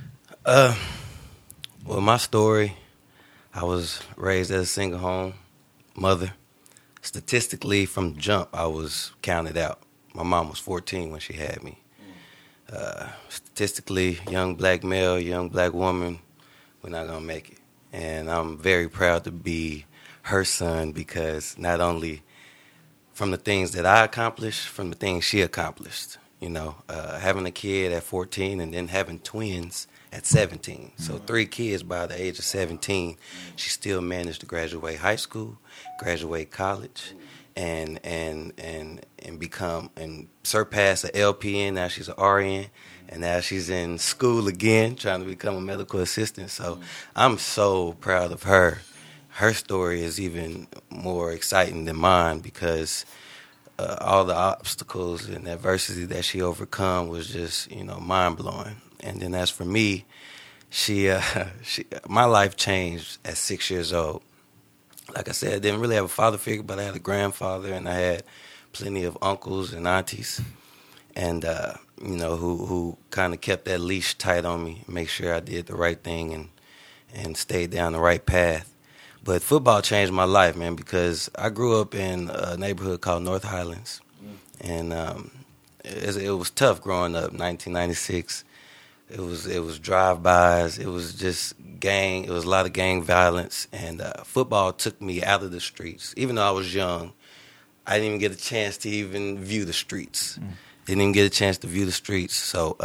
Well, my story, I was raised as a single home mother. Statistically, from the jump, I was counted out. My mom was 14 when she had me. Statistically, young black male, young black woman, we're not going to make it. And I'm very proud to be her son, because not only from the things that I accomplished, from the things she accomplished. Having a kid at 14 and then having twins at 17. So 3 kids by the age of 17. She still managed to graduate high school, graduate college, and become and surpass an LPN. Now she's an RN, and now she's in school again, trying to become a medical assistant. So I'm so proud of her. Her story is even more exciting than mine, because all the obstacles and adversity that she overcome was just, mind blowing. And then as for me, my life changed at 6 years old. Like I said, I didn't really have a father figure, but I had a grandfather, and I had plenty of uncles and aunties, and who kind of kept that leash tight on me, make sure I did the right thing and stayed down the right path. But football changed my life, man, because I grew up in a neighborhood called North Highlands, and it was tough growing up. 1996, it was drive-bys, it was just it was a lot of gang violence, and football took me out of the streets. Even though I was young, I didn't even get a chance to even view the streets. Didn't even get a chance to view the streets. So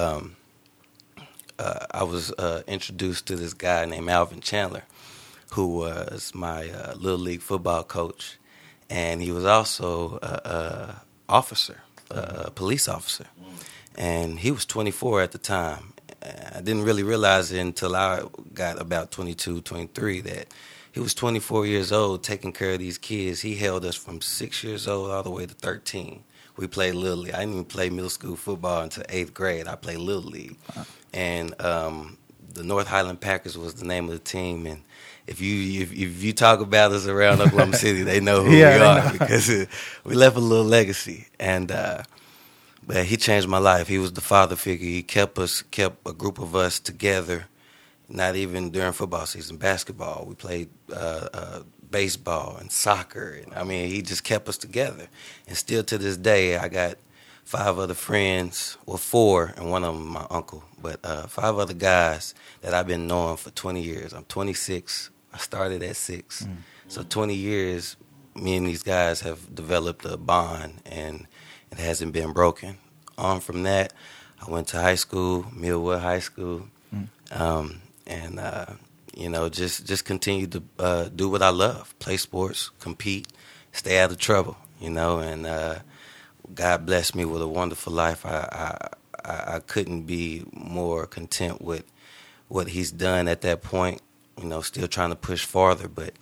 I was introduced to this guy named Alvin Chandler, who was my Little League football coach, and he was also a police officer, and he was 24 at the time. I didn't really realize it until I got about 22, 23 that he was 24 years old taking care of these kids. He held us from 6 years old all the way to 13. We played Little League. I didn't even play middle school football until 8th grade. I played Little League. And the North Highland Packers was the name of the team, and if you talk about us around Oklahoma City, they know who we are, because we left a little legacy. And but he changed my life. He was the father figure. He kept a group of us together. Not even during football season, basketball. We played baseball and soccer. And, he just kept us together. And still to this day, I got 5 other friends, 4, and one of them my uncle, but 5 other guys that I've been knowing for 20 years. I'm 26. I started at 6. So 20 years, me and these guys have developed a bond, and it hasn't been broken. On from that, I went to high school, Millwood High School, and just continue to do what I love: play sports, compete, stay out of trouble. And God blessed me with a wonderful life. I couldn't be more content with what He's done at that point. Still trying to push farther, but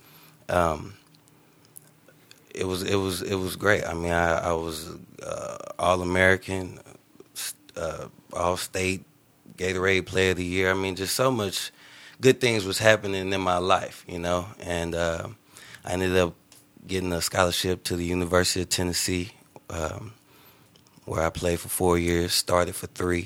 it was great. I was All-American, All-State, Gatorade Player of the Year. Just so much good things was happening in my life, and I ended up getting a scholarship to the University of Tennessee, where I played for 4 years, started for 3.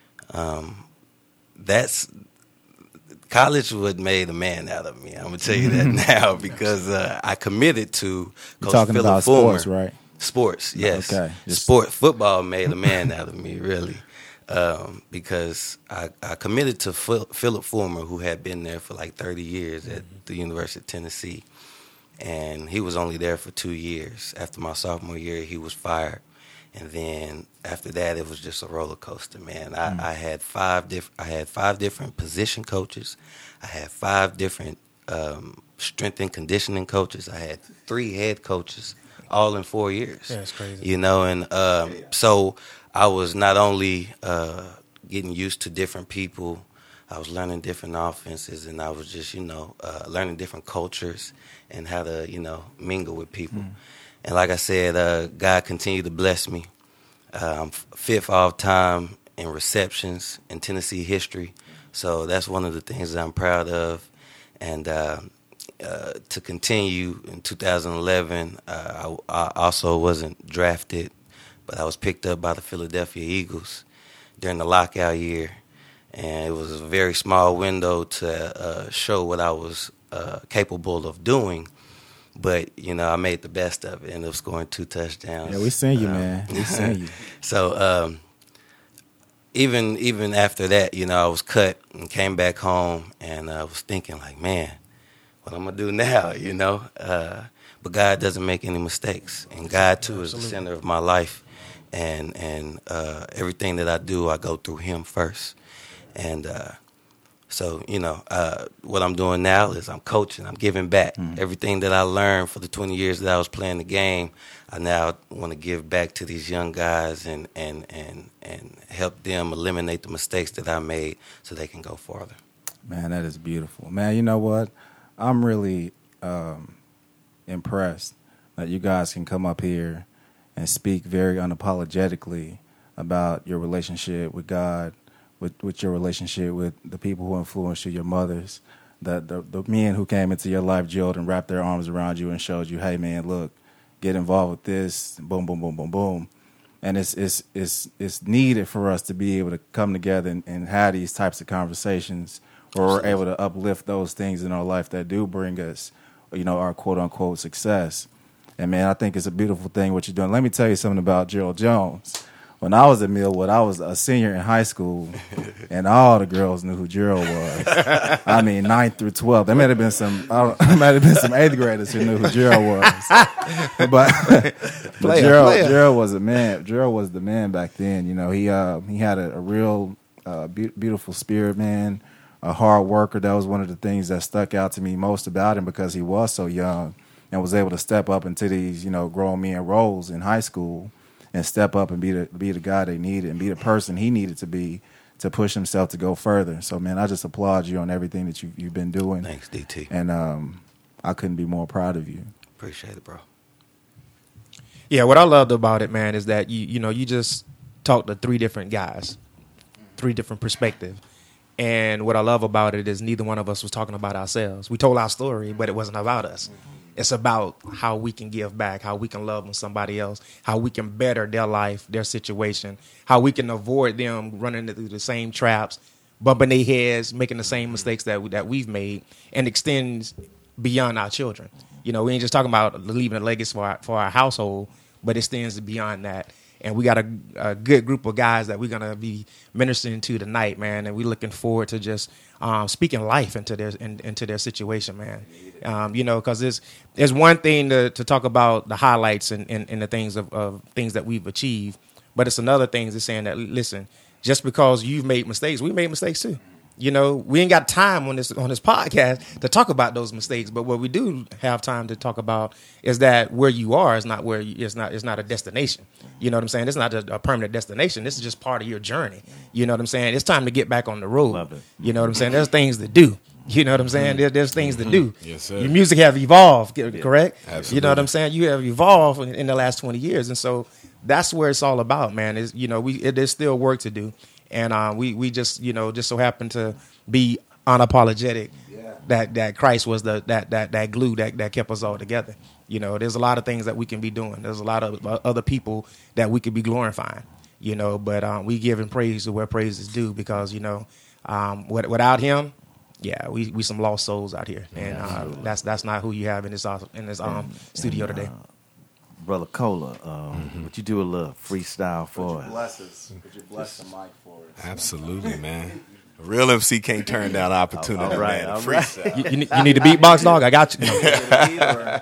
That's college what made a man out of me. I'm gonna tell you that now because I committed to You're Coach talking Philip about Fulmer. sports, right? Sports, yes. Okay. Football made a man out of me, really, because I committed to Philip Fulmer, who had been there for like 30 years at the University of Tennessee, and he was only there for 2 years. After my sophomore year, he was fired, and then after that, it was just a roller coaster, man. I had five different position coaches. I had 5 different strength and conditioning coaches. I had 3 head coaches, all in 4 years. Yeah, it's crazy. You know, and so I was not only getting used to different people, I was learning different offenses, and I was just, learning different cultures and how to, mingle with people. And like I said, God continued to bless me. I'm 5th all time in receptions in Tennessee history. So that's one of the things that I'm proud of. And to continue in 2011, I also wasn't drafted, but I was picked up by the Philadelphia Eagles during the lockout year. And it was a very small window to show what I was capable of doing. But, I made the best of it, and it was scoring 2 touchdowns. Yeah, we seen you, man. We seen you. So even after that, I was cut and came back home, and I was thinking, like, man, what I'm going to do now, But God doesn't make any mistakes, and God, too, is the center of my life. And everything that I do, I go through Him first. And so, what I'm doing now is I'm coaching. I'm giving back. Everything that I learned for the 20 years that I was playing the game, I now want to give back to these young guys and help them eliminate the mistakes that I made so they can go farther. Man, that is beautiful. Man, you know what? I'm really impressed that you guys can come up here and speak very unapologetically about your relationship with God, with your relationship with the people who influenced you, your mothers, the men who came into your life, Jill, and wrapped their arms around you and showed you, hey, man, look, get involved with this, boom, boom, boom, boom, boom. And it's needed for us to be able to come together and have these types of conversations where we're able to uplift those things in our life that do bring us, our quote-unquote success. And, man, I think it's a beautiful thing what you're doing. Let me tell you something about Gerald Jones. When I was at Millwood, I was a senior in high school, and all the girls knew who Gerald was. I mean, 9th through 12th. There might have been some 8th graders who knew who Gerald was. But Gerald was a man. Gerald was the man back then. He had a real beautiful spirit, man. A hard worker. That was one of the things that stuck out to me most about him because he was so young and was able to step up into these, grown men roles in high school. And step up and be the guy they needed and be the person he needed to be to push himself to go further. So, man, I just applaud you on everything that you've been doing. Thanks, DT. And I couldn't be more proud of you. Appreciate it, bro. Yeah, what I loved about it, man, is that you just talked to 3 different guys, 3 different perspectives. And what I love about it is neither one of us was talking about ourselves. We told our story, but it wasn't about us. It's about how we can give back, how we can love on somebody else, how we can better their life, their situation, how we can avoid them running through the same traps, bumping their heads, making the same mistakes that we've made, and extends beyond our children. We ain't just talking about leaving a legacy for our household, but it extends beyond that. And we got a good group of guys that we're going to be ministering to tonight, man. And we're looking forward to just speaking life into their situation, man. Because there's one thing to talk about the highlights and the things of things that we've achieved. But it's another thing to saying that, listen, just because you've made mistakes, we made mistakes too. We ain't got time on this podcast to talk about those mistakes. But what we do have time to talk about is that where you are is not it's not a destination. You know what I'm saying? It's not a permanent destination. This is just part of your journey. You know what I'm saying? It's time to get back on the road. Love it. You know what I'm saying? There's things to do. You know what I'm saying? There's things to do. Yes, sir. Your music have evolved, correct? Absolutely. You know what I'm saying? You have evolved in the last 20 years. And so that's where it's all about, man. There's still work to do. And we just so happen to be unapologetic that Christ was that glue that kept us all together. You know, there's a lot of things that we can be doing. There's a lot of other people that we could be glorifying. You know, but we giving praise to where praise is due, because you know, without him, yeah, we some lost souls out here, and that's not who you have in this studio today. Brother Cola, would you do a little freestyle for us? Could you bless the mic for us? Absolutely, man. A real MC can't turn down opportunity, All right, man. all Freestyle. You need a beatbox, dog? I got you.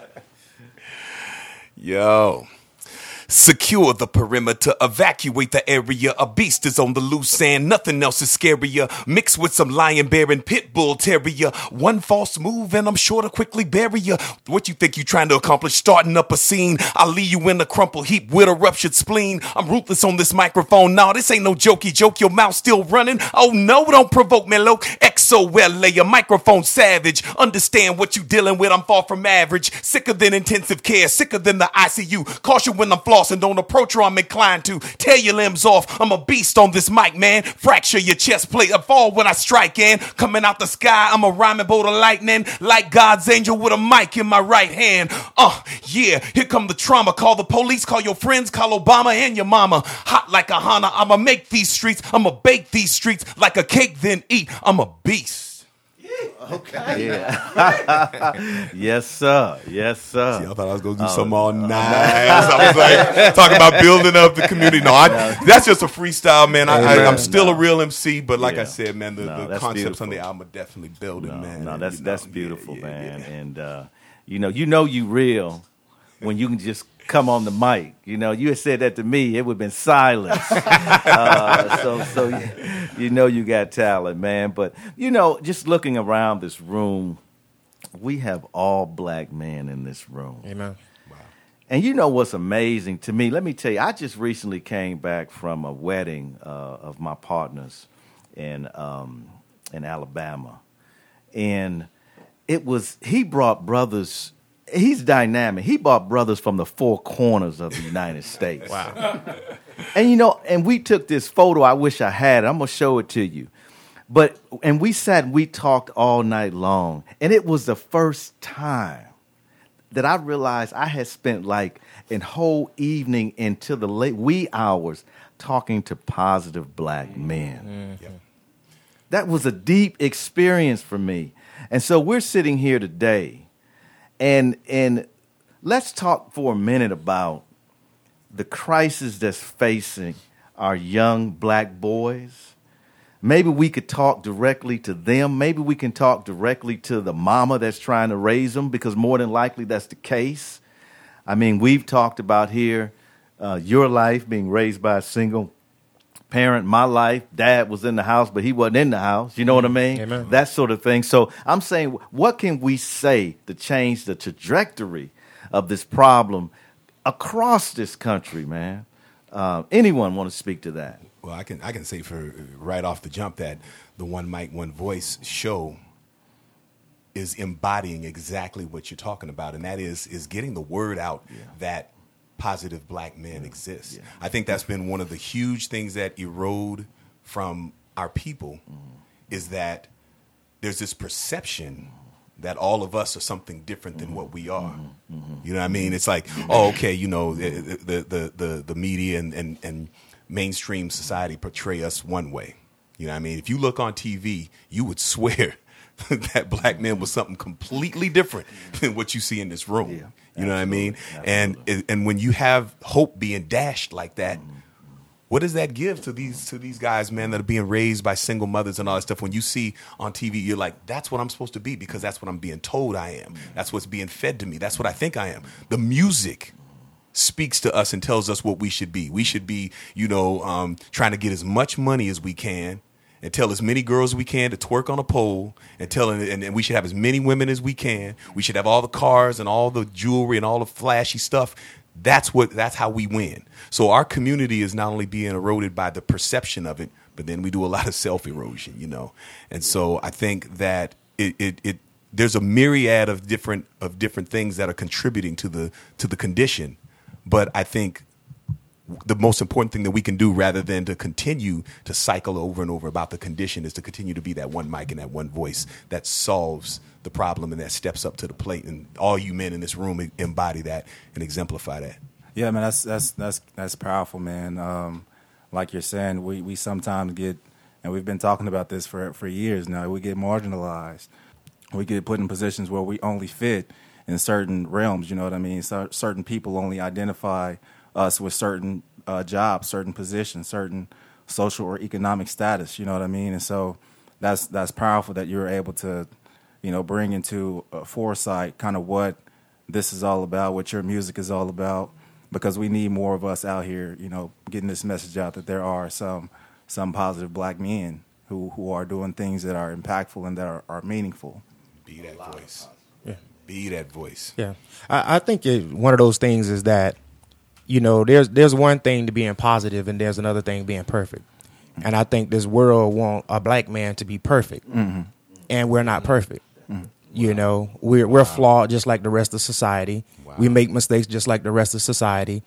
Yo. Secure the perimeter, evacuate the area. A beast is on the loose and nothing else is scarier. Mixed with some lion, bear, and pit bull terrier. One false move and I'm sure to quickly bury you. What you think you trying to accomplish? Starting up a scene. I'll leave you in a crumpled heap with a ruptured spleen. I'm ruthless on this microphone. Nah, this ain't no jokey joke. Your mouth still running. Oh no, don't provoke me, low. XOLA, a microphone savage. Understand what you dealing with. I'm far from average. Sicker than intensive care. Sicker than the ICU. Caution when I'm and don't approach her, I'm inclined to tear your limbs off. I'm a beast on this mic, man. Fracture your chest plate. I fall when I strike, and coming out the sky, I'm a rhyming bolt of lightning, like God's angel with a mic in my right hand. Yeah, here come the trauma. Call the police, call your friends, call Obama and your mama. Hot like a Hana, I'ma make these streets. I'ma bake these streets like a cake, then eat. I'm a beast. Okay. Yeah. Yes, sir. Yes, sir. See, I thought I was going to do something all nice. I was like, talking about building up the community. No, that's just a freestyle, man. I'm still a real MC, but like I said, man, the concepts beautiful. On the album are definitely building, man. No, that's beautiful, man. And, you real when you can just come on the mic. You know, you had said that to me, it would have been silence. So you got talent, man. But, just looking around this room, we have all black men in this room. Amen. Wow. And you know what's amazing to me? Let me tell you, I just recently came back from a wedding of my partners in Alabama. And he brought brothers. He's dynamic. He brought brothers from the four corners of the United States. Wow. And we took this photo. I wish I had it. I'm going to show it to you. And we talked all night long. And it was the first time that I realized I had spent like a whole evening into the late wee hours talking to positive black men. Mm-hmm. Yep. That was a deep experience for me. And so we're sitting here today. And let's talk for a minute about the crisis that's facing our young black boys. Maybe we could talk directly to them. Maybe we can talk directly to the mama that's trying to raise them, because more than likely that's the case. I mean, we've talked about here your life being raised by a single parent. My life, dad was in the house, but he wasn't in the house. You know what I mean? Amen. That sort of thing. So I'm saying, what can we say to change the trajectory of this problem across this country, man? Anyone want to speak to that? Well, I can say for right off the jump that the One Mic, One Voice show is embodying exactly what you're talking about, and that is getting the word out that positive black men exist. Yeah. I think that's been one of the huge things that erode from our people is that there's this perception that all of us are something different than what we are. You know what I mean? It's like, the media and mainstream society portray us one way. You know what I mean? If you look on TV, you would swear that black men was something completely different than what you see in this room. Yeah. You know what I mean? Absolutely. And when you have hope being dashed like that, what does that give to these guys, man, that are being raised by single mothers and all that stuff? When you see on TV, you're like, that's what I'm supposed to be, because that's what I'm being told I am. That's what's being fed to me. That's what I think I am. The music speaks to us and tells us what we should be. We should be, trying to get as much money as we can and tell as many girls as we can to twerk on a pole, and we should have as many women as we can. We should have all the cars and all the jewelry and all the flashy stuff. That's how we win. So our community is not only being eroded by the perception of it, but then we do a lot of self-erosion, And so I think that it there's a myriad of different things that are contributing to the condition. But I think the most important thing that we can do, rather than to continue to cycle over and over about the condition, is to continue to be that one mic and that one voice that solves the problem and that steps up to the plate. And all you men in this room embody that and exemplify that. Yeah, man, that's powerful, man. Like you're saying, we sometimes get, and we've been talking about this for years now, we get marginalized. We get put in positions where we only fit in certain realms, you know what I mean? So, certain people only identify us with certain jobs, certain positions, certain social or economic status, you know what I mean? And so that's powerful that you're able to, you know, bring into foresight kind of what this is all about, what your music is all about, because we need more of us out here, you know, getting this message out that there are some positive black men who are doing things that are impactful and that are meaningful. Be that voice. Yeah. Be that voice. Yeah. I think one of those things is that, you know, there's one thing to being positive and there's another thing being perfect. And I think this world wants a black man to be perfect. Mm-hmm. And we're not perfect. Mm-hmm. You know, we're flawed just like the rest of society. Wow. We make mistakes just like the rest of society.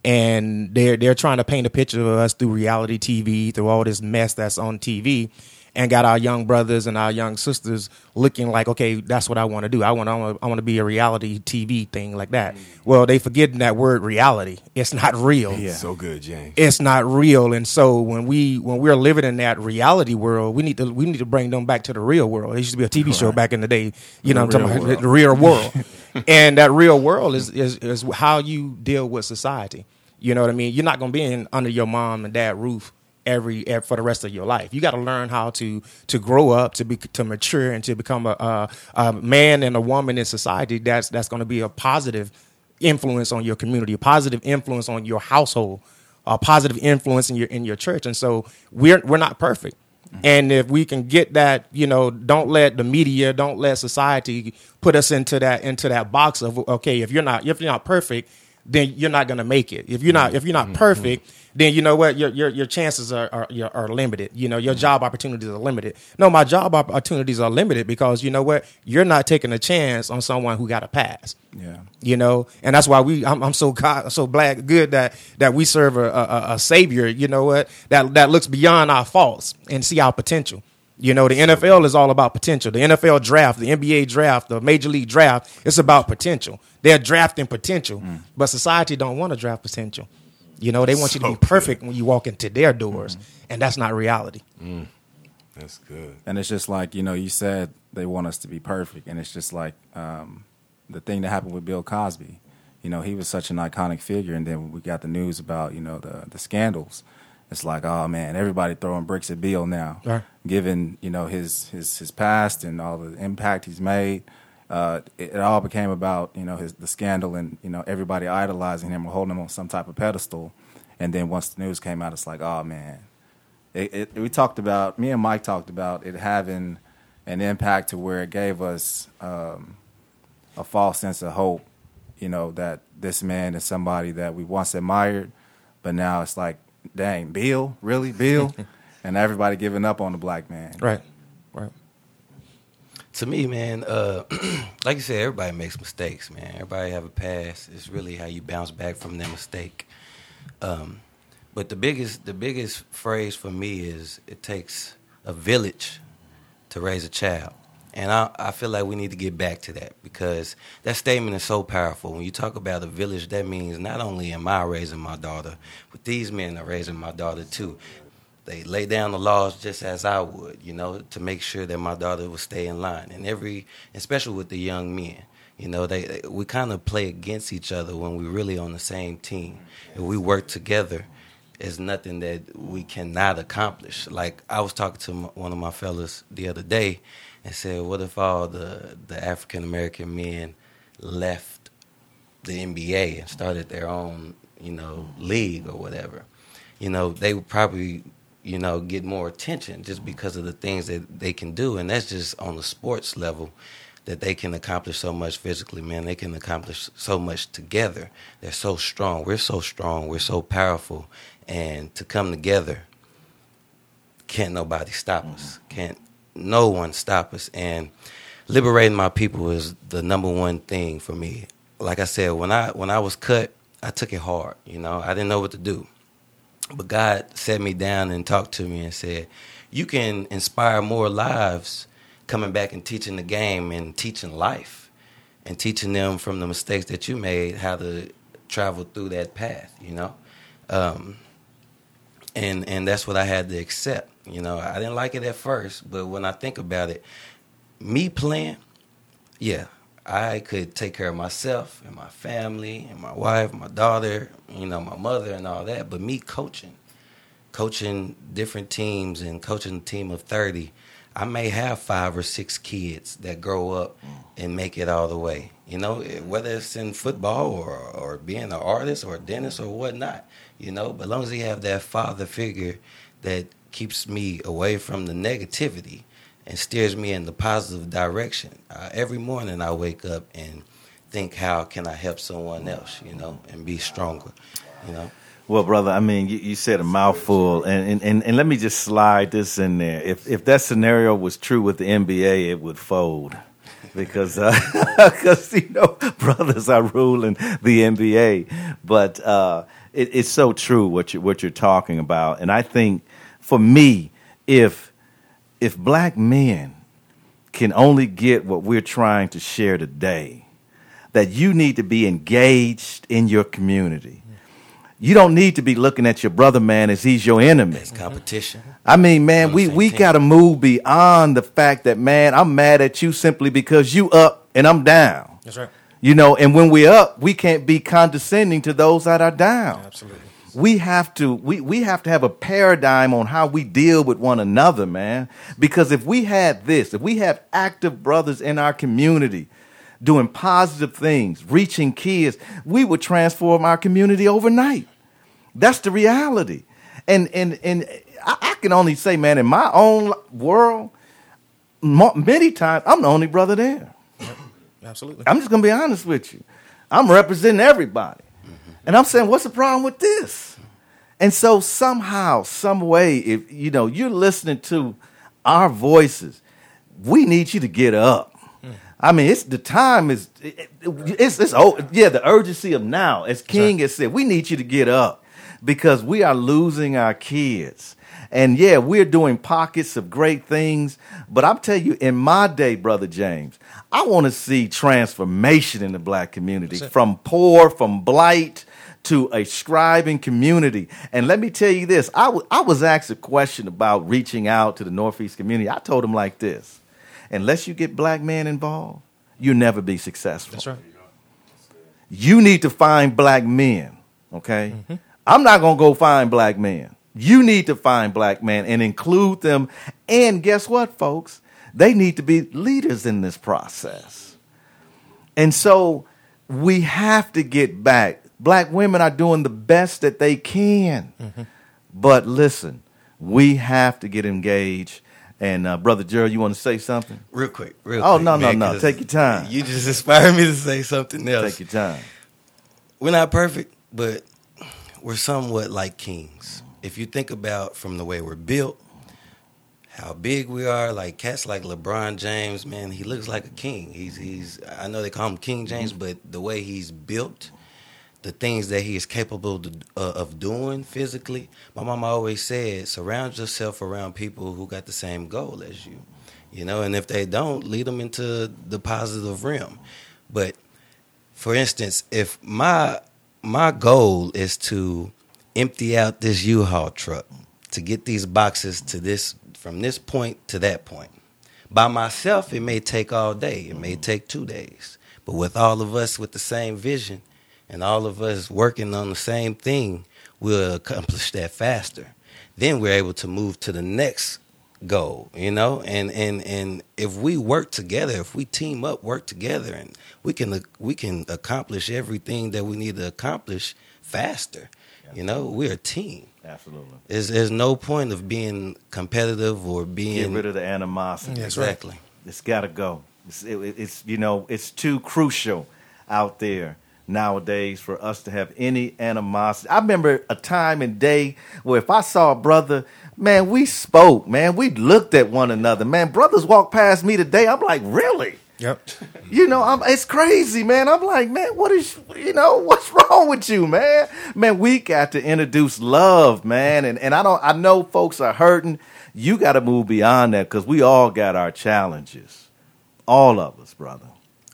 And they're trying to paint a picture of us through reality TV, through all this mess that's on TV, and got our young brothers and our young sisters looking like, okay, that's what I want to do. I want to be a reality TV thing like that. Well, they forgetting that word reality. It's not real. Yeah. So good, James. It's not real. And so when we're living in that reality world, we need to bring them back to the real world. It used to be a TV show back in the day. You know, I'm talking about the real world. And that real world is how you deal with society. You know what I mean? You're not going to be under your mom and dad roof for the rest of your life. You got to learn how to grow up, to mature, and to become a man and a woman in society that's going to be a positive influence on your community, a positive influence on your household, a positive influence in your church. And so we're not perfect. And if we can get that, you know, don't let the media, don't let society put us into that box of, okay, if you're not perfect, then you're not going to make it. If you're not perfect, then you know what, your chances are limited. You know, your job opportunities are limited. No, my job opportunities are limited because you know what, you're not taking a chance on someone who got a pass. Yeah, you know, and that's why I'm so good that we serve a savior. You know what, that looks beyond our faults and see our potential. You know, the NFL is all about potential. The NFL draft, the NBA draft, the Major League draft, it's about potential. They're drafting potential, but society don't want to draft potential. You know, they want you to be perfect when you walk into their doors, and that's not reality. That's good. And it's just like, you know, you said they want us to be perfect, and it's just like the thing that happened with Bill Cosby. You know, he was such an iconic figure, and then when we got the news about, you know, the scandals, it's like, oh man, everybody throwing bricks at Bill now, right. Given, you know, his past and all the impact he's made. It all became about, you know, the scandal and, you know, everybody idolizing him or holding him on some type of pedestal. And then once the news came out, it's like, oh man, me and Mike talked about it having an impact to where it gave us a false sense of hope, you know, that this man is somebody that we once admired, but now it's like, dang, Bill? Really, Bill? And everybody giving up on the black man. Right. To me, man, like you said, everybody makes mistakes, man. Everybody have a past. It's really how you bounce back from that mistake. But the biggest phrase for me is it takes a village to raise a child. And I feel like we need to get back to that because that statement is so powerful. When you talk about a village, that means not only am I raising my daughter, but these men are raising my daughter too. They lay down the laws just as I would, you know, to make sure that my daughter would stay in line. And especially with the young men, you know, we kind of play against each other when we're really on the same team. If we work together, it's nothing that we cannot accomplish. Like I was talking to one of my fellas the other day and said, what if all the African-American men left the NBA and started their own, you know, league or whatever? You know, they would probably, you know, get more attention just because of the things that they can do. And that's just on the sports level that they can accomplish so much physically, man. They can accomplish so much together. They're so strong. We're so powerful. And to come together, can't nobody stop us. Can't no one stop us. And liberating my people is the number one thing for me. Like I said, when I was cut, I took it hard. You know, I didn't know what to do. But God sat me down and talked to me and said, you can inspire more lives coming back and teaching the game and teaching life and teaching them from the mistakes that you made how to travel through that path, you know. And that's what I had to accept. You know, I didn't like it at first, but when I think about it, me playing, yeah, I could take care of myself and my family and my wife, my daughter, you know, my mother and all that. But me coaching different teams and coaching a team of 30, I may have 5 or 6 kids that grow up and make it all the way. You know, whether it's in football or being an artist or a dentist or whatnot, you know. But as long as you have that father figure that keeps me away from the negativity and steers me in the positive direction. Every morning I wake up and think, how can I help someone else, you know, and be stronger, you know. Well, brother, I mean, you said a mouthful, and let me just slide this in there. If that scenario was true with the NBA, it would fold. Because you know, brothers are ruling the NBA. But it's so true what you're talking about. And I think, for me, if black men can only get what we're trying to share today, that you need to be engaged in your community. You don't need to be looking at your brother, man, as he's your enemy. It's competition. I mean, man, we got to move beyond the fact that, man, I'm mad at you simply because you up and I'm down. That's right. You know, and when we're up, we can't be condescending to those that are down. Absolutely. We have to have a paradigm on how we deal with one another, man. Because if we had this, if we have active brothers in our community doing positive things, reaching kids, we would transform our community overnight. That's the reality. And I can only say, man, in my own world, many times I'm the only brother there. Absolutely. I'm just going to be honest with you. I'm representing everybody. And I'm saying, what's the problem with this? And so somehow, some way, if you know you're listening to our voices, we need you to get up. I mean, it's the time is the urgency of now. As King has said, we need you to get up because we are losing our kids. And yeah, we're doing pockets of great things, but I'm telling you, in my day, Brother James, I want to see transformation in the black community, from poor, from blight to a striving community. And let me tell you this, I was asked a question about reaching out to the Northeast community. I told him like this: unless you get black men involved, you'll never be successful. That's right. You need to find black men, okay? Mm-hmm. I'm not going to go find black men. You need to find black men and include them. And guess what, folks? They need to be leaders in this process. And so we have to get back. Black women are doing the best that they can. Mm-hmm. But listen, we have to get engaged. And Brother Gerald, you want to say something? Real quick. No. Take your time. You just inspired me to say something else. Take your time. We're not perfect, but we're somewhat like kings. If you think about from the way we're built, how big we are, like cats like LeBron James, man, he looks like a king. He's I know they call him King James, but the way he's built, the things that he is capable of doing physically. My mama always said, surround yourself around people who got the same goal as you. You know, and if they don't, lead them into the positive realm. But for instance, if my goal is to empty out this U-Haul truck to get these boxes to this, from this point to that point. By myself, it may take all day. It may take 2 days. But with all of us with the same vision and all of us working on the same thing, we'll accomplish that faster. Then we're able to move to the next goal, you know? And if we work together, if we team up, work together, and we can accomplish everything that we need to accomplish faster. You know, we're a team. Absolutely. There's no point of being competitive or being... Get rid of the animosity. Yeah, exactly. Right. It's got to go. It's you know, it's too crucial out there nowadays for us to have any animosity. I remember a time and day where if I saw a brother, man, we spoke, man. We looked at one another. Man, brothers walk past me today. I'm like, really? Yep. You know, it's crazy, man. I'm like, man, what's wrong with you, man? Man, we got to introduce love, man. And I know folks are hurting. You got to move beyond that because we all got our challenges. All of us, brother.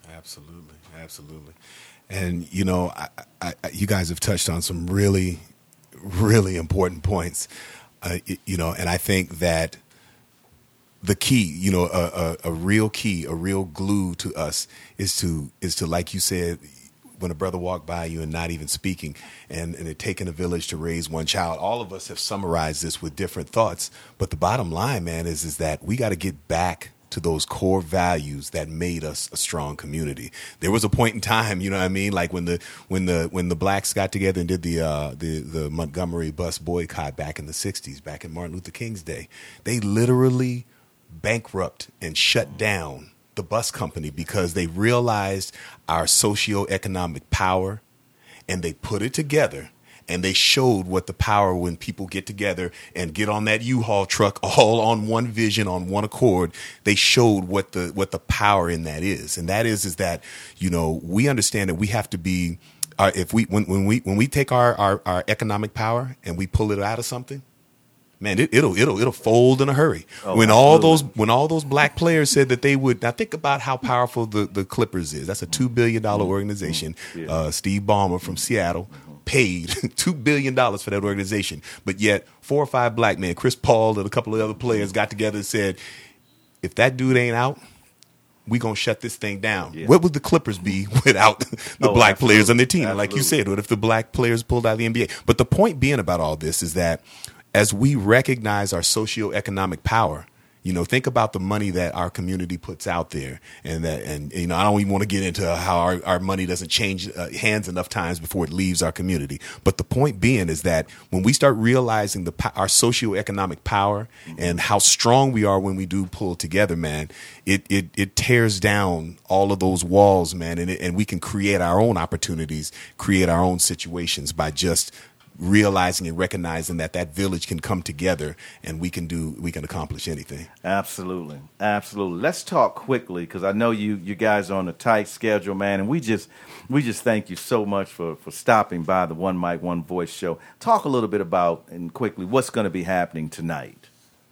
Absolutely. And, you know, you guys have touched on some really, really important points, you know, and I think that the key, you know, a real key, a real glue to us is to like you said, when a brother walked by you and not even speaking, and it taking a village to raise one child. All of us have summarized this with different thoughts, but the bottom line, man, is that we got to get back to those core values that made us a strong community. There was a point in time, you know what I mean, like when the blacks got together and did the Montgomery bus boycott back in the 60s, back in Martin Luther King's day. They literally bankrupt and shut down the bus company because they realized our socioeconomic power, and they put it together. And they showed what the power when people get together and get on that U-Haul truck all on one vision, on one accord. They showed what the power in that is. And that is that, you know, we understand that we have to be when we take our economic power and we pull it out of something, man, it'll fold in a hurry. Oh, when all those black players said that they would, now think about how powerful the Clippers is. That's a $2 billion organization. Yeah. Steve Ballmer from Seattle paid $2 billion for that organization. But yet 4 or 5 black men, Chris Paul and a couple of other players, got together and said, if that dude ain't out, we gonna shut this thing down. Yeah. What would the Clippers be without the black players on their team? Absolutely. Like you said, what if the black players pulled out of the NBA? But the point being about all this is that as we recognize our socioeconomic power, you know, think about the money that our community puts out there, and you know, I don't even want to get into how our money doesn't change hands enough times before it leaves our community. But the point being is that when we start realizing our socioeconomic power and how strong we are when we do pull together, man, it tears down all of those walls, man, and we can create our own opportunities, create our own situations by just realizing and recognizing that village can come together and we can accomplish anything. Absolutely. Let's talk quickly because I know you guys are on a tight schedule, man, and we just thank you so much for stopping by the One Mic, One Voice show. Talk a little bit about, and quickly, what's going to be happening tonight.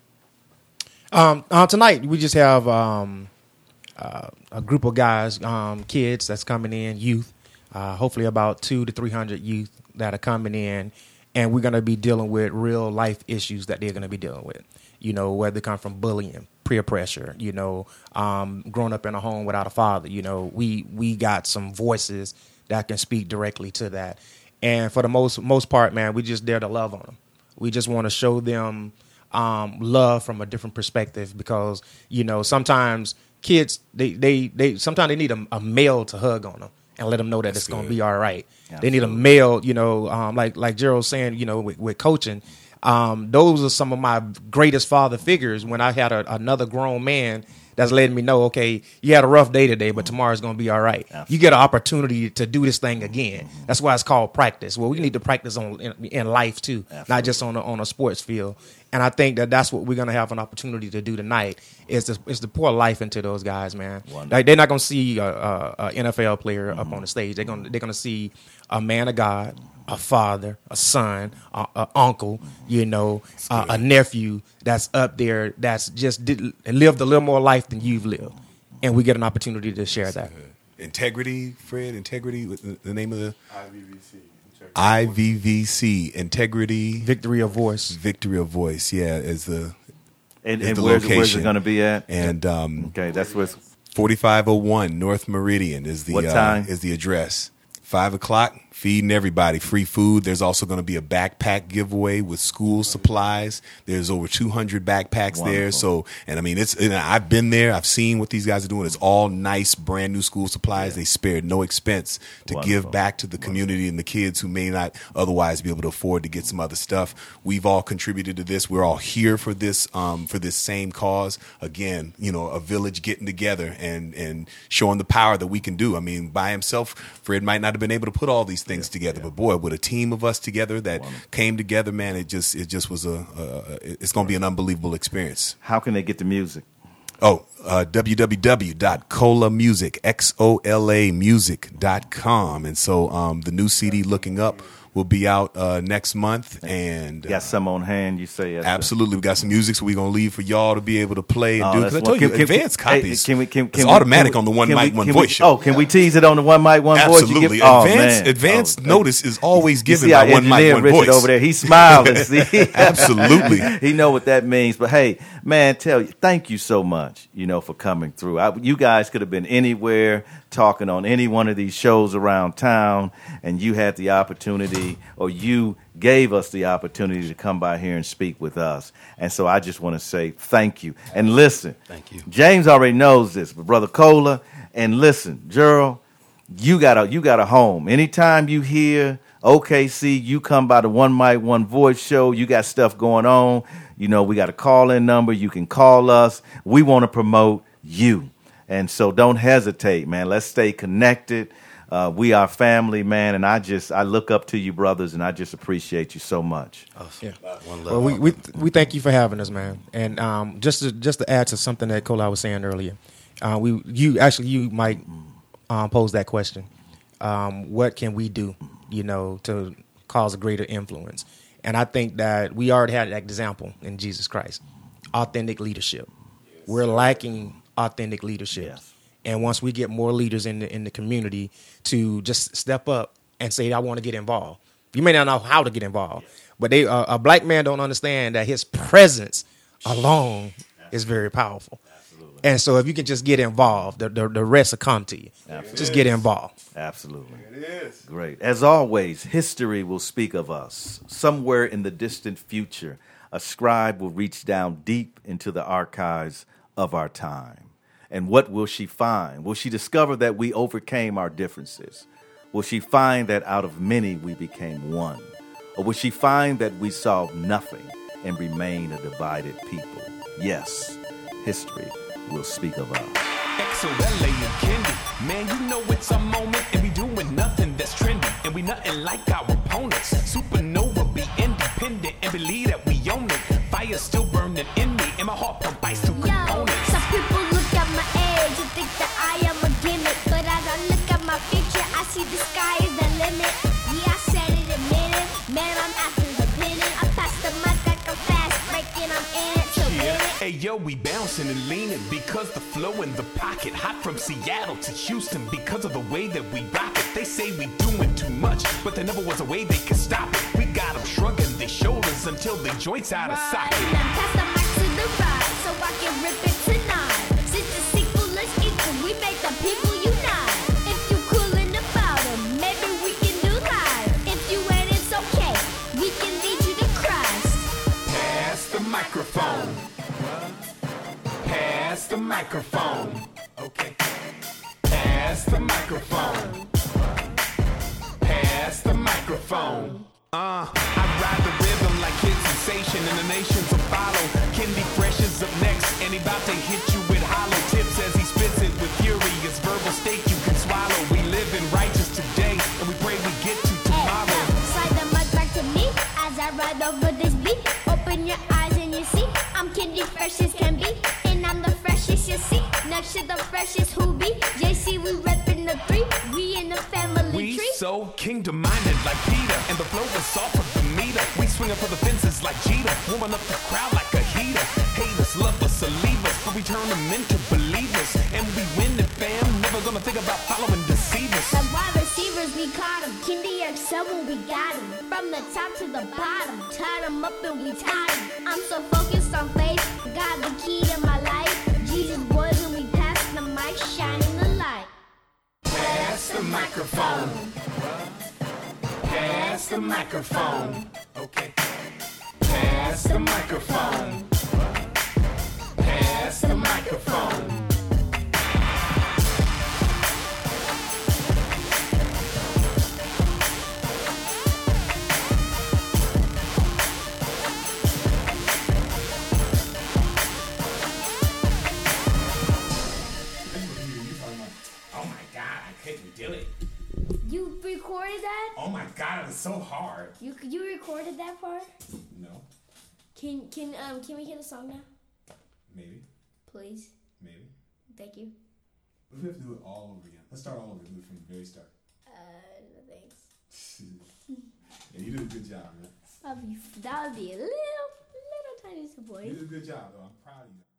Tonight we just have a group of guys, kids that's coming in, youth, hopefully about 200 to 300 youth that are coming in, and we're going to be dealing with real life issues that they're going to be dealing with, you know, whether they come from bullying, peer pressure, you know, growing up in a home without a father. You know, we got some voices that can speak directly to that. And for the most part, man, we just there to love on them. We just want to show them love from a different perspective because, you know, sometimes kids, they sometimes they need a male to hug on them and let them know that it's going to be all right. Absolutely. They need a male, you know, like Gerald's saying, you know, with coaching. Those are some of my greatest father figures when I had another grown man that's letting me know, okay, you had a rough day today, but tomorrow's going to be all right. Absolutely. You get an opportunity to do this thing again. That's why it's called practice. Well, we need to practice in life too, Absolutely. Not just on a sports field. And I think that's what we're going to have an opportunity to do tonight is to pour life into those guys, man. Like, they're not going to see a NFL player up on the stage. They're going to see a man of God, a father, a son, a uncle, you know, a nephew that's up there that's just lived a little more life than you've lived. And we get an opportunity to share that. Integrity, Fred, integrity, the name of the IVVC, integrity. Victory of Voice. Victory of Voice, yeah, is the and where's it going to be at? And okay, that's what's 4501 North Meridian is the what time? Is the address. 5 o'clock, feeding everybody free food. There's also going to be a backpack giveaway with school supplies. There's over 200 backpacks Wonderful. There. So, and I mean, I've been there. I've seen what these guys are doing. It's all nice, brand new school supplies. Yeah. They spared no expense to Wonderful. Give back to the community and the kids who may not otherwise be able to afford to get some other stuff. We've all contributed to this. We're all here for this same cause. Again, you know, a village getting together and showing the power that we can do. I mean, by himself, Fred might not have been able to put all these things together, but boy, with a team of us together that came together, man, it just was it's going to be an unbelievable experience. How can they get the music? www.xolamusic.com. And so the new CD, Looking Up, will be out next month. And got some on hand, you say? Absolutely. We got some music, so we're going to leave for y'all to be able to play and do. Because I told you, advanced copies. It's automatic on the One Mic, One Voice show. Oh, can we tease it on the One Mic, One Voice? Absolutely. Advanced notice is always given by One Mic, One Richard Voice. over there, he's smiling. See? Absolutely. He know what that means. But hey, man, thank you so much, for coming through. You guys could have been anywhere talking on any one of these shows around town, and you had the opportunity, or you gave us the opportunity to come by here and speak with us. And so I just want to say thank you. And listen, thank you. James already knows this, but Brother Cola, and listen, Gerald, you got a home. Anytime you hear OKC, you come by the One Mic, One Voice show. You got stuff going on. We got a call-in number. You can call us. We want to promote you. And so don't hesitate, man. Let's stay connected. We are family, man, and I look up to you, brothers, and I just appreciate you so much. Yeah. Well, we thank you for having us, man. And just to add to something that Cola was saying earlier, you might pose that question. What can we do, to cause a greater influence? And I think that we already had that example in Jesus Christ, authentic leadership. We're lacking authentic leadership. Yes. And once we get more leaders in the community to just step up and say, I want to get involved. You may not know how to get involved, but a black man don't understand that his presence alone is very powerful. Absolutely. And so if you can just get involved, the rest will come to you. Absolutely. Just get involved. Absolutely. It is. Great. As always, history will speak of us. Somewhere in the distant future, a scribe will reach down deep into the archives of our time. And what will she find? Will she discover that we overcame our differences? Will she find that out of many we became one? Or will she find that we saw nothing and remain a divided people? Yes, history will speak of us. XOLA and Kendi, man, you know it's a moment, and we doing nothing that's trendy, and we nothing like our opponents. Supernova, be independent, and believe that we own it. Fire still burning in me, and my heart provides two components. Some people look at my age and think that I am a gimmick, but as I look at my future, I see the sky is the limit. Yeah, I said it a minute, man, I'm after the pinning. I pass the mic like I'm fast breaking, I'm in it to win it. Hey yo, we bouncing and leaning because the flow in the pocket. Hot from Seattle to Houston because of the way that we rock it. They say we doing too much, but there never was a way they could stop it. We got them shrugging their shoulders until their joints out of socket. And then pass the mic to the right so I can rip it tonight. Since the sequel is equal, we make the people unite. If you coolin' about it, maybe we can do live. If you ain't, it's okay, we can lead you to Christ. Pass the microphone. Pass the microphone. Okay. Pass the microphone. Pass the microphone. I ride the rhythm like Kid Sensation, and the nations will follow. Kendi Fresh is up next, and he about to hit you with hollow tips as he spits it with furious verbal steak you can swallow. We live in righteous today, and we pray we get to tomorrow. Slide the mic back to me as I ride over this beat. Open your eyes and you see I'm Kendi Fresh as can be, and I'm the freshest you see. Next to the freshest who be JC, we reppin' the 3. We in the family we tree. So kingdom-minded like Peter, and the flow is off of the meter. We swinging for the fences like Jeter, warming up the crowd like a heater. Haters love us or leave us, but we turn them into believers. And we win it, fam. Never gonna think about following deceivers. Like wide receivers, we caught him. Kendi XL when we got him. From the top to the bottom, tied him up and we tied him. I'm so focused on faith, got the key to my life. Jesus boys when we pass the mic, shining the light. Pass the microphone. Pass the microphone. Okay. Pass the microphone. Pass the microphone. You recorded that? Oh my god, it was so hard. You recorded that part? No, Can we hear the song now? maybe. Please. Maybe. Thank you. What if we have to do it all over again? Let's start all over. Do it from the very start. No thanks. And you did a good job, man. That would be a little tiny You disappointing. did a good job, though. I'm proud of you.